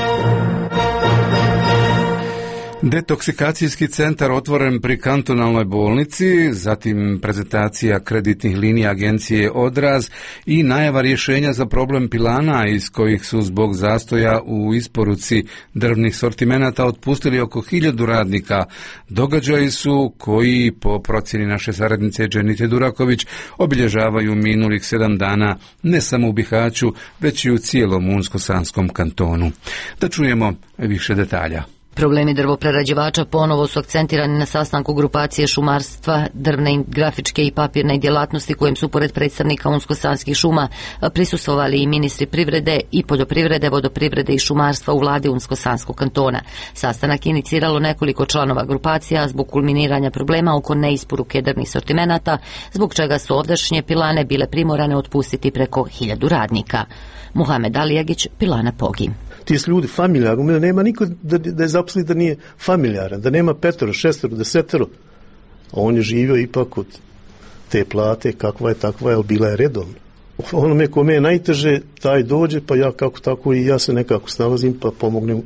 Speaker 1: Detoksikacijski centar otvoren pri kantonalnoj bolnici, zatim prezentacija kreditnih linija agencije Odraz i najava rješenja za problem pilana iz kojih su zbog zastoja u isporuci drvnih sortimenata otpustili oko 1000 radnika. Događaji su koji, po procjeni naše saradnice Dženite Duraković, obilježavaju minulih 7 dana ne samo u Bihaću, već i u cijelom Unsko-Sanskom kantonu. Da čujemo više detalja.
Speaker 11: Problemi drvoprerađivača ponovo su akcentirani na sastanku grupacije šumarstva, drvne, grafičke i papirne djelatnosti kojem su pored predstavnika Unsko-Sanskih šuma prisustvovali i ministri privrede i poljoprivrede, vodoprivrede i šumarstva u vladi Unsko-Sanskog kantona. Sastanak je iniciralo nekoliko članova grupacija zbog kulminiranja problema oko neisporuke drvnih sortimenata, zbog čega su ovdašnje pilane bile primorane otpustiti preko 1000 radnika. Muhamed Alijagić, pilana Pogi.
Speaker 21: Ti su ljudi familjarni, u mene nema niko da je zaposli da nije familjaran, da nema 5, 6, 10, a on je živio ipak od te plate, kakva je takva je, ali bila je redovna. Onome kome je najteže, taj dođe, pa ja kako tako i ja se nekako snalazim, pa pomognem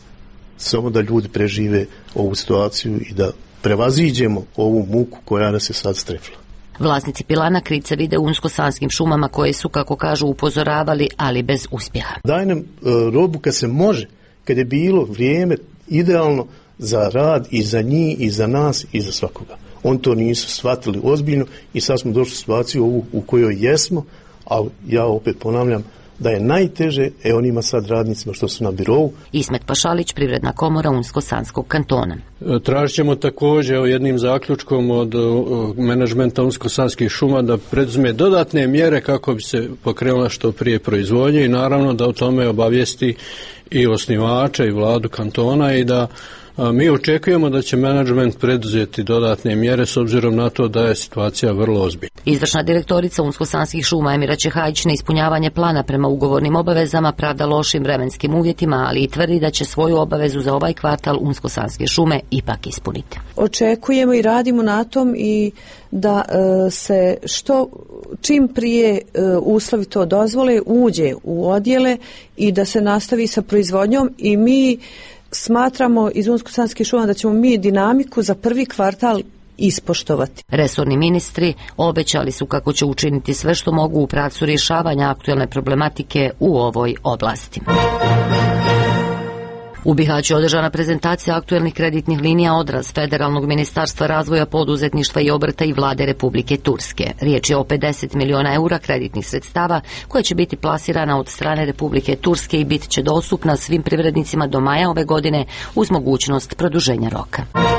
Speaker 21: samo da ljudi prežive ovu situaciju i da prevaziđemo ovu muku koja nas je sad strefla.
Speaker 11: Vlasnici pilana krice vide u Unsko-Sanskim šumama koje su, kako kažu, upozoravali, ali bez uspjeha.
Speaker 21: Daj nam robu kad se može, kad je bilo vrijeme idealno za rad i za njih, i za nas, i za svakoga. On to nisu shvatili ozbiljno i sad smo došli u situaciju u kojoj jesmo, ali ja opet ponavljam da je najteže onima sad radnicima što su na birovu.
Speaker 11: Ismet Pašalić, Privredna komora Unsko-Sanskog kantona.
Speaker 17: Tražit ćemo također jednim zaključkom od menadžmenta Unsko-Sanskih šuma da preduzme dodatne mjere kako bi se pokrenula što prije proizvodnje i naravno da o tome obavijesti i osnivača i vladu kantona i da mi očekujemo da će menadžment preduzeti dodatne mjere s obzirom na to da je situacija vrlo ozbiljna.
Speaker 11: Izvršna direktorica Unsko-Sanskih šuma Emira Čehajić neispunjavanje plana prema ugovornim obavezama pravda lošim vremenskim uvjetima, ali i tvrdi da će svoju obavezu za ovaj kvartal Unsko-Sanske šume ipak ispuniti.
Speaker 22: Očekujemo i radimo na tom i da se čim prije uslovi to dozvole uđe u odjele i da se nastavi sa proizvodnjom i mi smatramo iz Unsko-Sanskih šuma da ćemo mi dinamiku za prvi kvartal ispoštovati.
Speaker 11: Resorni ministri obećali su kako će učiniti sve što mogu u pravcu rješavanja aktualne problematike u ovoj oblasti. U Bihaću je održana prezentacija aktualnih kreditnih linija Odraz Federalnog ministarstva razvoja poduzetništva i obrta i vlade Republike Turske. Riječ je o 50 miliona eura kreditnih sredstava koje će biti plasirana od strane Republike Turske i bit će dostupna svim privrednicima do maja ove godine uz mogućnost produženja roka.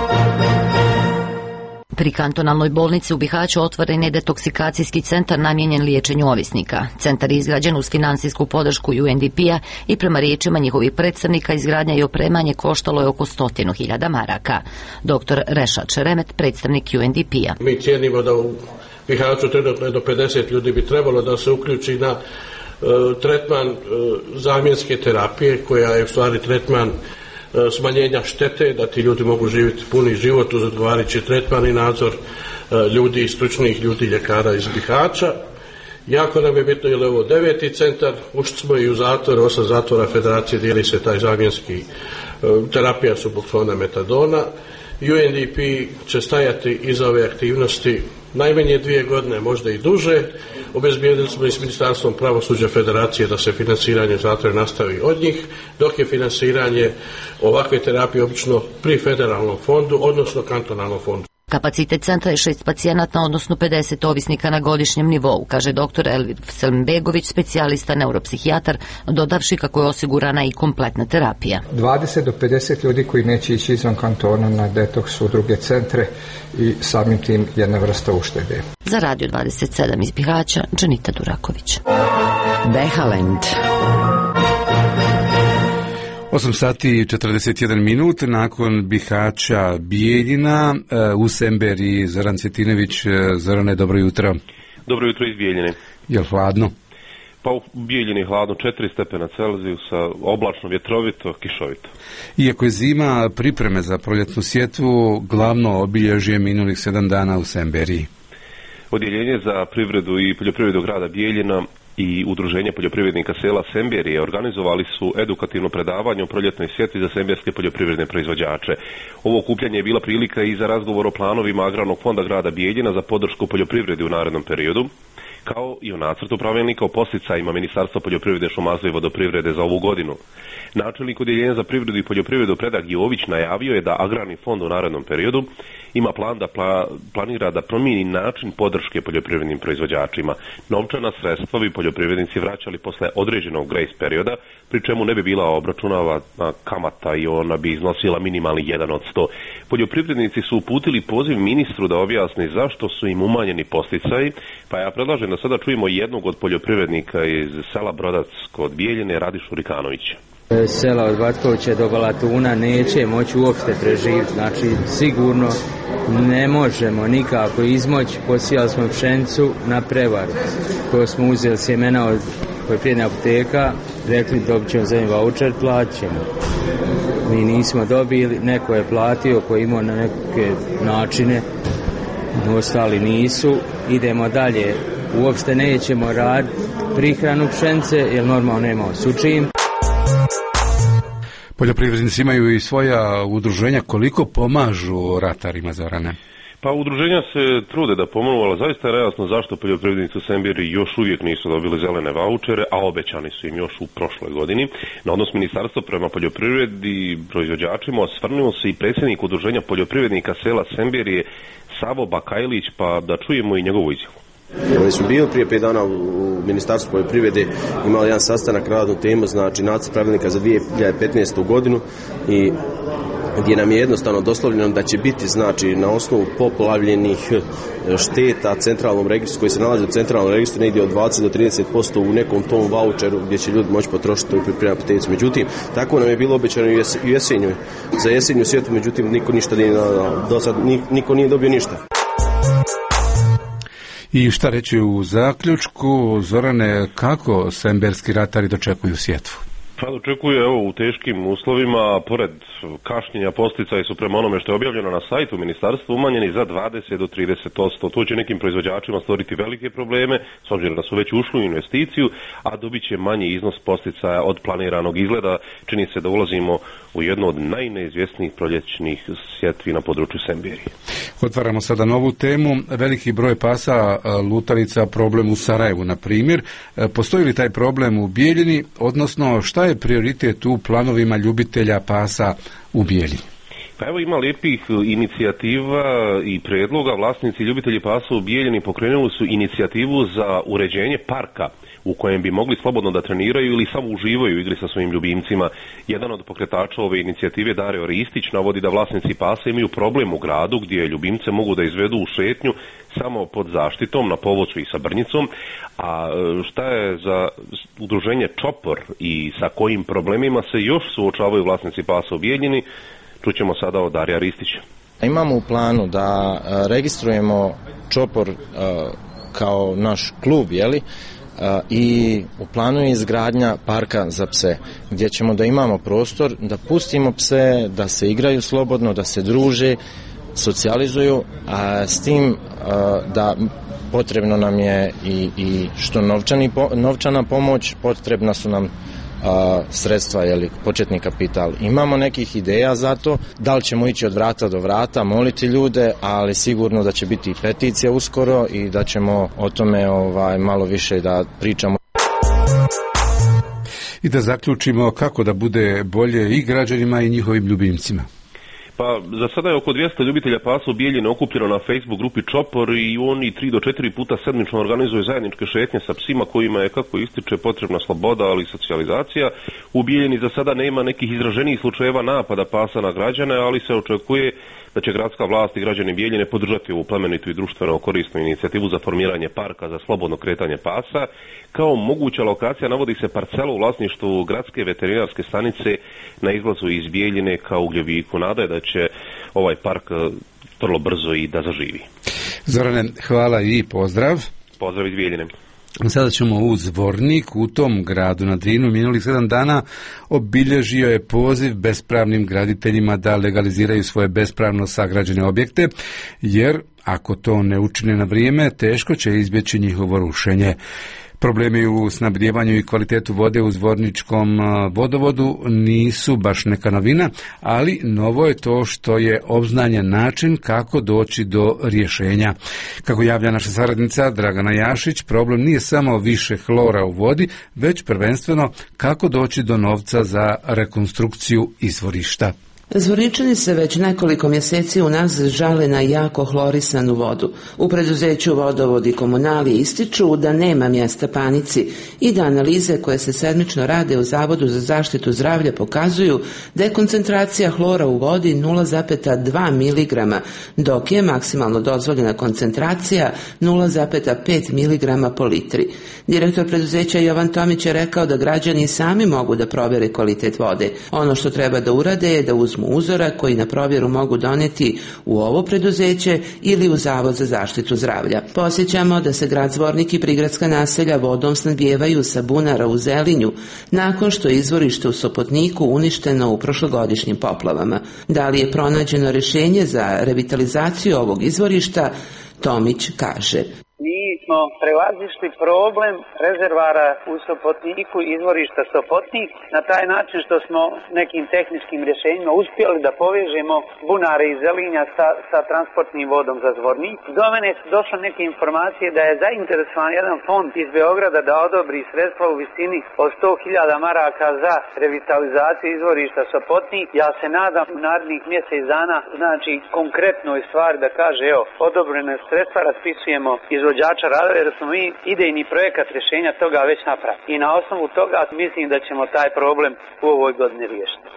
Speaker 11: Pri kantonalnoj bolnici u Bihaću otvoren je detoksikacijski centar namijenjen liječenju ovisnika. Centar je izgrađen uz financijsku podršku UNDP-a i prema riječima njihovih predstavnika izgradnja i opremanje koštalo je oko 100.000 maraka. Dr. Rešad Šeremet, predstavnik UNDP-a.
Speaker 23: Mi cijenimo da u Bihaću trenutno do 50 ljudi bi trebalo da se uključi na tretman zamjenske terapije koja je u stvari tretman smanjenja štete, da ti ljudi mogu živjeti puni život uz odgovarajući tretman i nadzor ljudi i stručnih ljudi, ljekara iz Bihaća. Jako nam je bitno jer je ovo 9. centar, ušli smo i u zatvor, 8 zatvora federacije dijeli se taj zamjenski terapija suboksona metadona. UNDP će stajati iza ove aktivnosti najmanje 2 godine, možda i duže. Obezbijedili smo i s Ministarstvom pravosuđa federacije da se financiranje zatvora nastavi od njih, dok je financiranje ovakve terapije obično pri federalnom fondu, odnosno kantonalnom fondu.
Speaker 11: Kapacitet centra je 6 pacijenata, odnosno 50 ovisnika na godišnjem nivou, kaže dr. Elvir Selmbegović, specijalista neuropsihijatar, dodavši kako je osigurana i kompletna terapija.
Speaker 24: 20 do 50 ljudi koji neće ići izvan kantona na detoks u druge centre i samim tim jedna vrsta uštede.
Speaker 11: Za Radio 27 iz Bihaća, Dženita Duraković.
Speaker 6: Behalend.
Speaker 1: 8 sati i 41 minut nakon Bihaća Bijeljina, Usember i Zoran Cetinović. Zorane, dobro jutro.
Speaker 25: Dobro jutro iz Bijeljine.
Speaker 1: Je li hladno?
Speaker 4: Pa u Bijeljini hladno 4 stepena Celzijusa, oblačno, vjetrovito, kišovito.
Speaker 1: Iako je zima, pripreme za proljetnu sjetvu glavno obilježje minulih 7 dana u Semberiji.
Speaker 4: Odjeljenje za privredu i poljoprivredu grada Bijeljina i Udruženje poljoprivrednika sela Semberije organizovali su edukativno predavanje o proljetnoj sjetvi za semberske poljoprivredne proizvođače. Ovo okupljanje je bila prilika i za razgovor o planovima Agrarnog fonda grada Bijeljina za podršku poljoprivredi u narednom periodu, kao i o nacrtu pravilnika o podsticajima Ministarstva poljoprivrede, šumarstva i vodoprivrede za ovu godinu. Načelnik Odjeljenja za privredu i poljoprivredu Predrag Jović najavio je da Agrarni fond u narednom periodu ima plan da planira da promijeni način podrške poljoprivrednim proizvođačima. Novčana sredstva bi poljoprivrednici vraćali posle određenog grace perioda, pri čemu ne bi bila obračunavana kamata i ona bi iznosila minimalni 1 od 100. Poljoprivrednici su uputili poziv ministru da objasni zašto su im umanjeni podsticaji, pa ja predlažem da sada čujemo jednog od poljoprivrednika iz sela Brodac kod Bijeljine, Radišu Rikanovića.
Speaker 5: Sela od Vatkovića do Balatuna neće moći uopšte preživjeti, znači sigurno ne možemo nikako izmoći. Posijali smo pšenicu na prevaru koju smo uzeli sjemena od poljoprivredne apoteka, rekli dobit ćemo za njim voucher, plaćemo. Mi nismo dobili, neko je platio koji imao na neke načine, ostali nisu. Idemo dalje, uopšte nećemo raditi prihranu pšenice jer normalno nemamo sučim.
Speaker 1: Poljoprivrednici imaju i svoja udruženja. Koliko pomažu ratarima, Zorane?
Speaker 4: Pa udruženja se trude da pomognu, ali zaista je nejasno zašto poljoprivrednici u Semberiji još uvijek nisu dobili zelene vaučere, a obećani su im još u prošloj godini. Na odnos ministarstva prema poljoprivredi i proizvođačima osvrnuo se i predsjednik udruženja poljoprivrednika sela Semberije Savo Bakajlić, pa da čujemo i njegovu izjavu.
Speaker 8: Oni smo bili prije 5 dana u Ministarstvu poljoprivrede, imali jedan sastanak, radnu temu, znači nacrt pravilnika za 2015. godinu i gdje nam je jednostavno doslovljeno da će biti, znači, na osnovu poplavljenih šteta centralnom registru koji se nalazi u centralnom registru negdje od 20 do 30% u nekom tom voucheru gdje će ljudi moći potrošiti u poljoprivrednoj apoteci. Međutim, tako nam je bilo obećano i jesenju, za jesenju sjetvu, međutim niko ništa nije, do sad niko nije dobio ništa.
Speaker 1: I šta reći u zaključku, Zorane, kako semberski ratari dočekuju sjetvu?
Speaker 4: Pa očekuje, evo, u teškim uslovima, pored kašnjenja podsticaji su prema onome što je objavljeno na sajtu ministarstva umanjeni za 20 do 30%. To će nekim proizvođačima stvoriti velike probleme, s obzirom da su već ušli u investiciju, a dobit će manji iznos podsticaja od planiranog. Izgleda, čini se da ulazimo u jednu od najneizvjesnijih proljećnih sjetvi na području Semberije.
Speaker 1: Otvaramo sada novu temu. Veliki broj pasa lutalica, problem u Sarajevu, na primjer. Postoji li taj problem u Bijeljini, odnosno šta je prioritet u planovima ljubitelja pasa u Bijeljini?
Speaker 4: Pa evo, ima lijepih inicijativa i predloga. Vlasnici i ljubitelji pasa u Bijeljini pokrenuli su inicijativu za uređenje parka u kojem bi mogli slobodno da treniraju ili samo uživaju u igri sa svojim ljubimcima. Jedan od pokretača ove inicijative, Dario Ristić, navodi da vlasnici pasa imaju problem u gradu gdje ljubimce mogu da izvedu u šetnju samo pod zaštitom, na povocu i sa brnjicom. A šta je za udruženje Čopor i sa kojim problemima se još suočavaju vlasnici pasa u Bijeljini, čućemo sada od Darija Ristića.
Speaker 9: Imamo u planu da registrujemo Čopor kao naš klub, jeli? I u planu je izgradnja parka za pse, gdje ćemo da imamo prostor da pustimo pse, da se igraju slobodno, da se druže, socijalizuju, a s tim da potrebno nam je i što novčana pomoć, potrebna su nam sredstva, početni kapital. Imamo nekih ideja za to, da li ćemo ići od vrata do vrata, moliti ljude, ali sigurno da će biti i peticija uskoro i da ćemo o tome malo više da pričamo.
Speaker 1: I da zaključimo kako da bude bolje i građanima i njihovim ljubimcima.
Speaker 4: Pa za sada je oko 200 ljubitelja pasa u Bijeljini okupljeno na Facebook grupi Čopor i oni 3 do 4 puta sedmično organizuju zajedničke šetnje sa psima kojima je, kako ističe, potrebna sloboda, ali i socijalizacija. U Bijeljini za sada nema nekih izraženijih slučajeva napada pasa na građane, ali se očekuje da će gradska vlast i građani Bijeljine podržati ovu plemenitu i društveno korisnu inicijativu za formiranje parka za slobodno kretanje pasa. Kao moguća lokacija navodi se parcela u vlasništvu gradske veterinarske stanice na izlazu iz Bijeljine ka Ugljeviku. Nada je da će ovaj park vrlo brzo i da zaživi.
Speaker 1: Zorane, hvala i pozdrav.
Speaker 4: Pozdrav iz Bijeljine.
Speaker 1: Sada ćemo u Zvornik. U tom gradu na Drinu minulih 7 dana obilježio je poziv bespravnim graditeljima da legaliziraju svoje bespravno sagrađene objekte, jer ako to ne učine na vrijeme, teško će izbjeći njihovo rušenje. Problemi u snabdjevanju i kvalitetu vode u zvorničkom vodovodu nisu baš neka novina, ali novo je to što je obznanjen način kako doći do rješenja. Kako javlja naša saradnica Dragana Jašić, problem nije samo više hlora u vodi, već prvenstveno kako doći do novca za rekonstrukciju izvorišta.
Speaker 12: Zvorničani se već nekoliko mjeseci unazad žale na jako hlorisanu vodu. U preduzeću Vodovod i komunalije ističu da nema mjesta panici i da analize koje se sedmično rade u Zavodu za zaštitu zdravlja pokazuju da je koncentracija hlora u vodi 0,2 mg, dok je maksimalno dozvoljena koncentracija 0,5 mg po litri. Direktor preduzeća Jovan Tomić je rekao da građani sami mogu da provjere kvalitet vode. Ono što treba da urade je da uzmu uzorak koji na provjeru mogu doneti u ovo preduzeće ili u Zavod za zaštitu zdravlja. Posjećamo da se grad Zvornik i prigradska naselja vodom snabdijevaju sa bunara u Zelinju, nakon što je izvorište u Sopotniku uništeno u prošlogodišnjim poplavama. Da li je pronađeno rješenje za revitalizaciju ovog izvorišta, Tomić kaže.
Speaker 14: Mi smo prevazišli problem rezervara u Sopotniku, izvorišta Sopotnik, na taj način što smo nekim tehničkim rješenjima uspjeli da povežemo bunare iz Zelinja sa transportnim vodom za Zvornik. Do mene su došle neke informacije da je zainteresovan jedan fond iz Beograda da odobri sredstva u visini od 100.000 maraka za revitalizaciju izvorišta Sopotnik. Ja se nadam u narednih mjesec dana, znači konkretnoj stvari da kaže, evo, odobrene sredstva, raspisujemo izvođača radova jer smo mi idejni projekat rješenja toga već napravili. I na osnovu toga mislim da ćemo taj problem u ovoj godini riješiti.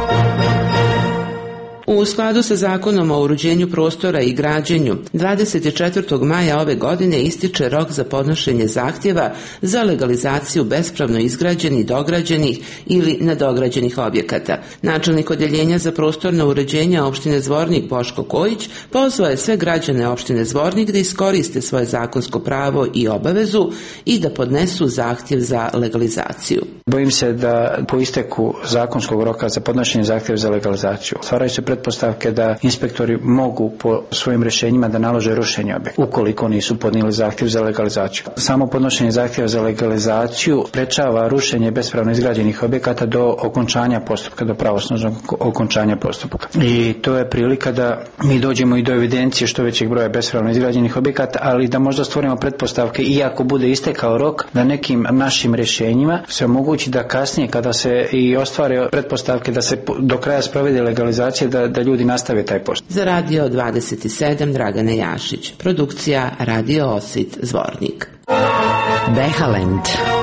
Speaker 12: U skladu sa zakonom o uređenju prostora i građenju, 24. maja ove godine ističe rok za podnošenje zahtjeva za legalizaciju bespravno izgrađenih, dograđenih ili nedograđenih objekata. Načelnik odjeljenja za prostorno uređenje opštine Zvornik Boško Kojić pozvao je sve građane opštine Zvornik da iskoriste svoje zakonsko pravo i obavezu i da podnesu zahtjev za legalizaciju.
Speaker 15: Bojim se da po isteku zakonskog roka za podnošenje zahtjeva za legalizaciju stvaraju se pretpostavke da inspektori mogu po svojim rješenjima da nalože rušenje objekta ukoliko nisu podnijeli zahtjev za legalizaciju. Samo podnošenje zahtjeva za legalizaciju sprečava rušenje bespravno izgrađenih objekata do okončanja postupka, do pravosnažnog okončanja postupka. I to je prilika da mi dođemo i do evidencije što većeg broja bespravno izgrađenih objekata, ali da možda stvorimo pretpostavke, iako bude istekao rok, da nekim našim rješenjima se omogući da kasnije, kada se i ostvare pretpostavke da se do kraja sprovede legalizacija, da ljudi nastave taj postupak.
Speaker 12: Za Radio 27 Dragana Jašić, produkcija Radio Osit Zvornik.
Speaker 6: Behalend.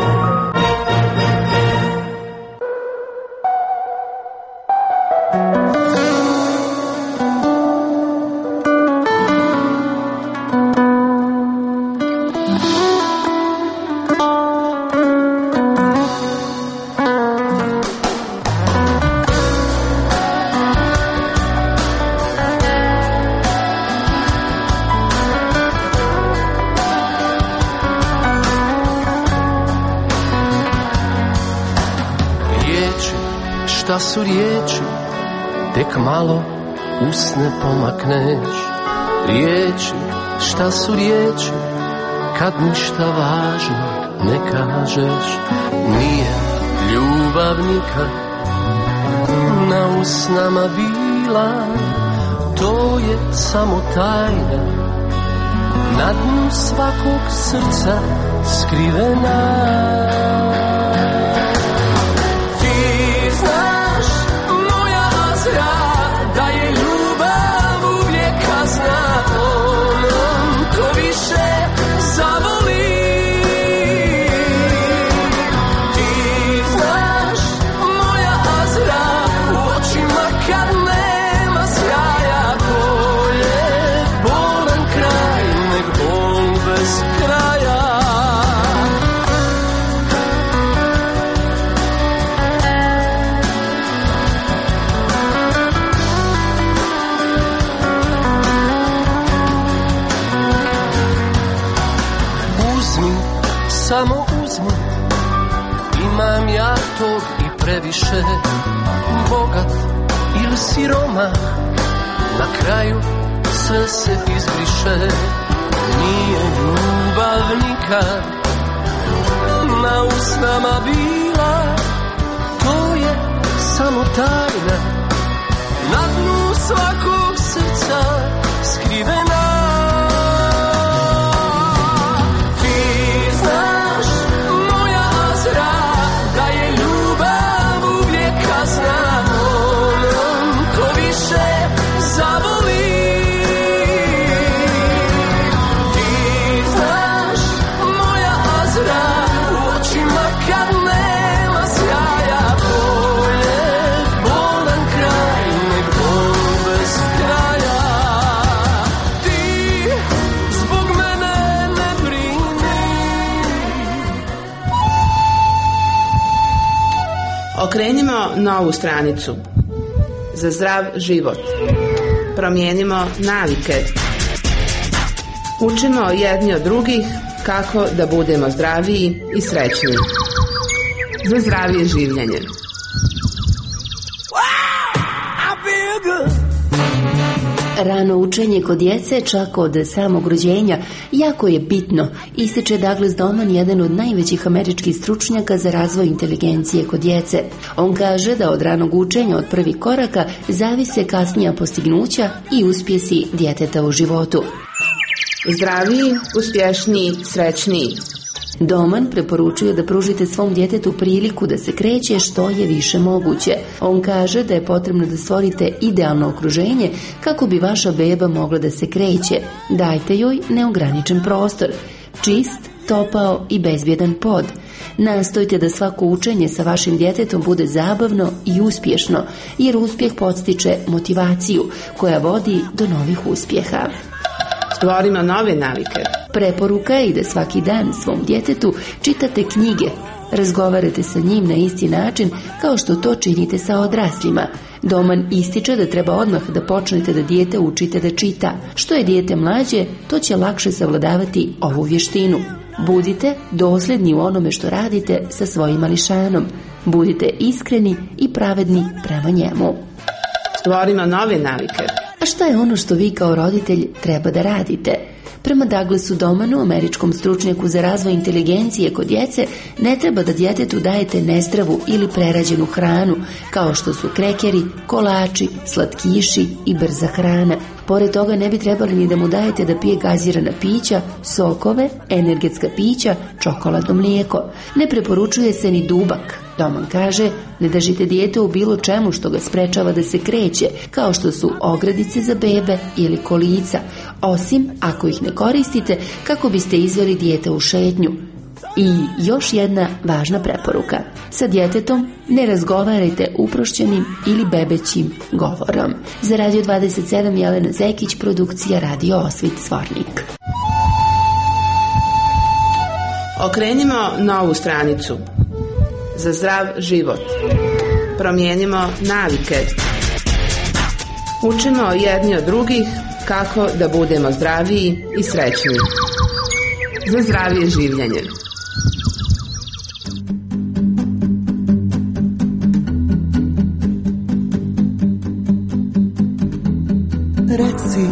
Speaker 16: Šta su riječi, tek malo usne pomakneš. Riječi, šta su riječi, kad ništa važno ne kažeš. Nije ljubav nikad na usnama bila, to je samo tajna na dnu svakog srca skrivena. Da je ljubav uvijek kazna onom ko više zavoli. Ti znaš, moja Azra, u očima kad nema sjaja, bolje bolan kraj nek bol bez kraja. više, bogat ili siroma, na kraju sve se izbriše. Nije ljubav nikad na usnama bila, to je samo tajna na dnu svakog srca skrivena. Ti znaš, moja Azra, da je ljubav uvijek kazna onom ko više zavoli. Ti znaš, moja Azra, u očima kad nema sjaja, bolje bolan kraj nek bol bez kraja. Ti zbog mene ne brini.
Speaker 12: Okrenimo novu stranicu. Za zdrav život. Promijenimo navike. Učimo jedni od drugih kako da budemo zdraviji i srećniji. Za zdravije življenje.
Speaker 7: Rano učenje kod djece, čak od samog rođenja, jako je bitno, ističe Douglas Doman, jedan od najvećih američkih stručnjaka za razvoj inteligencije kod djece. On kaže da od ranog učenja, od prvih koraka, zavise kasnija postignuća i uspjesi djeteta u životu.
Speaker 12: Zdraviji, uspješniji, srećniji.
Speaker 7: Doman preporučuje da pružite svom djetetu priliku da se kreće što je više moguće. On kaže da je potrebno da stvorite idealno okruženje kako bi vaša beba mogla da se kreće. Dajte joj neograničen prostor, čist, topao i bezbjedan pod. Nastojte da svako učenje sa vašim djetetom bude zabavno i uspješno, jer uspjeh podstiče motivaciju koja vodi do novih uspjeha.
Speaker 12: Stvorimo nove navike.
Speaker 7: Preporuka je i da svaki dan svom djetetu čitate knjige. Razgovarate sa njim na isti način kao što to činite sa odraslima. Doman ističe da treba odmah da počnete da dijete učite da čita. Što je dijete mlađe, to će lakše savladavati ovu vještinu. Budite dosljedni u onome što radite sa svojim mališanom. Budite iskreni i pravedni prema njemu.
Speaker 12: Stvorimo nove navike.
Speaker 7: A šta je ono što vi kao roditelj treba da radite? Prema Douglasu Domanu, američkom stručnjaku za razvoj inteligencije kod djece, ne treba da djetetu dajete nezdravu ili prerađenu hranu, kao što su krekeri, kolači, slatkiši i brza hrana. Pored toga ne bi trebali ni da mu dajete da pije gazirana pića, sokove, energetska pića, čokoladno mlijeko. Ne preporučuje se ni dubak. Doman kaže, ne držite dijete u bilo čemu što ga sprečava da se kreće, kao što su ogradice za bebe ili kolica, osim ako ih ne koristite kako biste izveli dijete u šetnju. I još jedna važna preporuka. Sa djetetom ne razgovarajte uprošćenim ili bebećim govorom. Za Radio 27 Jelena Zekić, produkcija Radio Osvit Zvornik.
Speaker 12: Okrenimo novu stranicu. Za zdrav život. Promijenimo navike. Učimo jedni od drugih kako da budemo zdraviji i srećniji. Za zdravije življenje.
Speaker 10: Reci,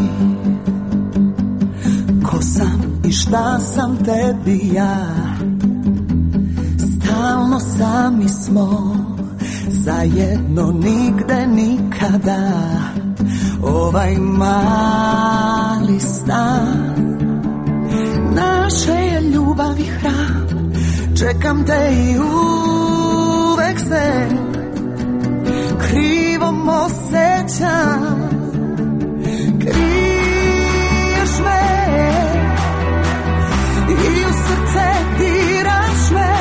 Speaker 10: ko sam i šta sam tebi ja. Stalno sami smo, zajedno nigde nikada. Ovaj mali stan, naše je ljubav i hram. Čekam te i uvek se krivom osjećam. Kriješ me i u srce diraš me.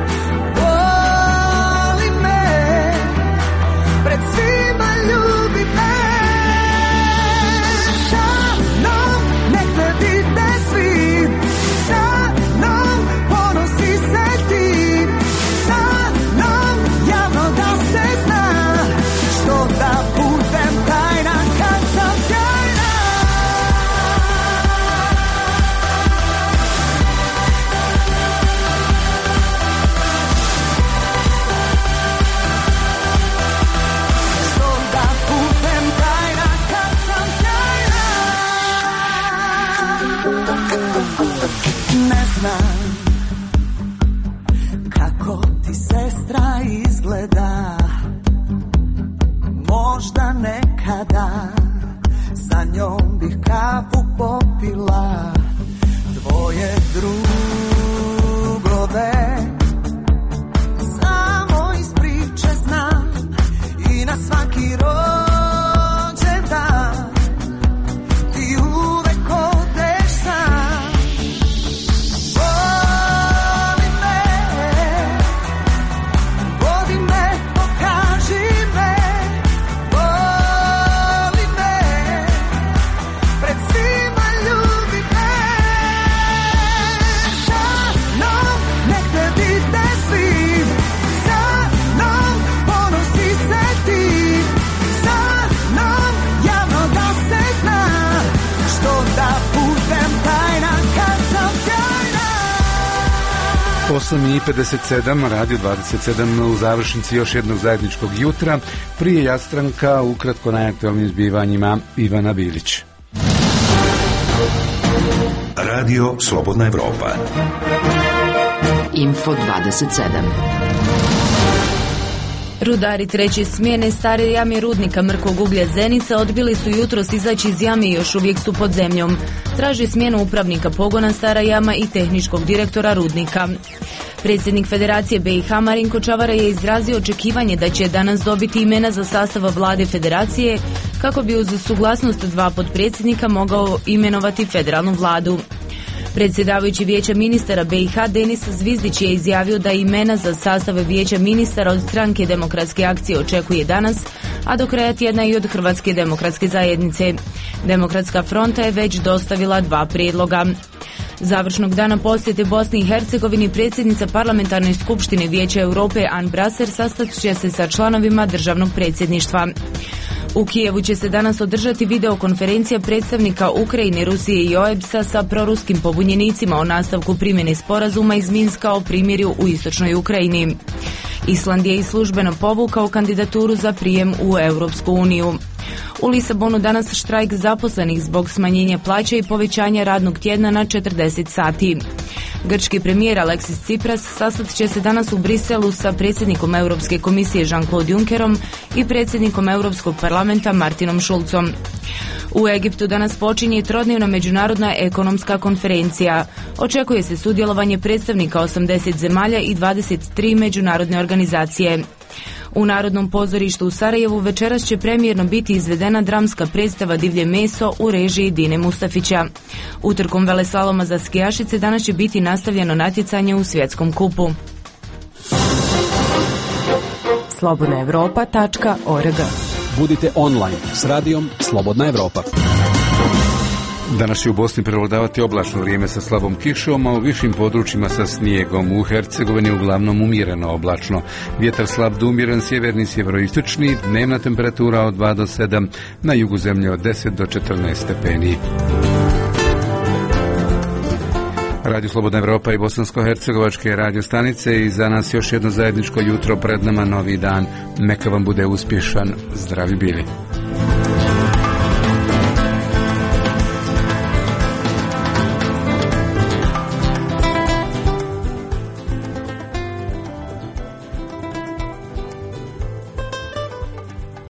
Speaker 10: Voli me, pred svima ljubi me. Sa mnom nek me vide svi, sa mnom ponosi se ti, sa mnom javno da se zna, što da budem tajna. znam kako ti sestra izgleda. Možda nekada sa njom bih kafu popila. Tvoje drugove samo iz priče znam i na svaki rođendan ti uvek odeš sam. Voli me, vodi me, pokaži me. Voli me, pred svima ljubi me. Sa mnom nek te vide svi, sa mnom ponosi se ti, sa mnom javno da se zna, što da budem tajna kad sam sjajna.
Speaker 1: 8:57, Radio 27 u završnici još jednog zajedničkog jutra. Prije Jastranka, ukratko najaktualnim zbivanjima Ivana Bilić.
Speaker 2: Radio Slobodna Evropa.
Speaker 6: Info 27.
Speaker 3: Rudari treće smjene stare jame rudnika mrkog uglja Zenica odbili su jutros izaći iz jame i još uvijek su pod zemljom. Traži smjenu upravnika pogona stara jama i tehničkog direktora rudnika. Predsjednik Federacije BiH Marinko Čavara je izrazio očekivanje da će danas dobiti imena za sastav vlade Federacije kako bi uz suglasnost dva potpredsjednika mogao imenovati federalnu vladu. Predsjedavajući Vijeća ministara BiH Denis Zvizdić je izjavio da imena za sastave Vijeća ministara od Stranke demokratske akcije očekuje danas, a do kraja tjedna i od Hrvatske demokratske zajednice. Demokratska fronta je već dostavila dva prijedloga. Završnog dana posjete Bosni i Hercegovini predsjednica Parlamentarne skupštine Vijeća Europe Ann Brasser sastat će se sa članovima državnog predsjedništva. U Kijevu će se danas održati videokonferencija predstavnika Ukrajine, Rusije i OEBS-a sa proruskim pobunjenicima o nastavku primjene sporazuma iz Minska o primirju u istočnoj Ukrajini. Island je i službeno povukao kandidaturu za prijem u Europsku uniju. U Lisabonu danas štrajk zaposlenih zbog smanjenja plaće i povećanja radnog tjedna na 40 sati. Grčki premijer Aleksis Tsipras sastat će se danas u Briselu sa predsjednikom Europske komisije Jean-Claude Junckerom i predsjednikom Europskog parlamenta Martinom Schulzom. U Egiptu danas počinje trodnevna međunarodna ekonomska konferencija. Očekuje se sudjelovanje predstavnika 80 zemalja i 23 međunarodne organizacije. U Narodnom pozorištu u Sarajevu večeras će premijerno biti izvedena dramska predstava Divlje meso u režiji Dine Mustafića. Utrkom veleslaloma za skijašice danas će biti nastavljeno natjecanje u svjetskom kupu.
Speaker 6: slobodnaevropa.org.
Speaker 20: Budite online s radijom Slobodna Evropa.
Speaker 1: Danas će u Bosni prevladavati oblačno vrijeme sa slabom kišom, a u višim područjima sa snijegom. U Hercegovini uglavnom umjereno oblačno. Vjetar slab do umjeren, sjeverni, sjeveroistočni, dnevna temperatura od 2 do 7, na jugu zemlje od 10 do 14 stepeni. Radio Slobodna Evropa i bosansko-hercegovačke radio stanice i za nas još jedno zajedničko jutro, pred nama novi dan. Neka vam bude uspješan, zdravi bili.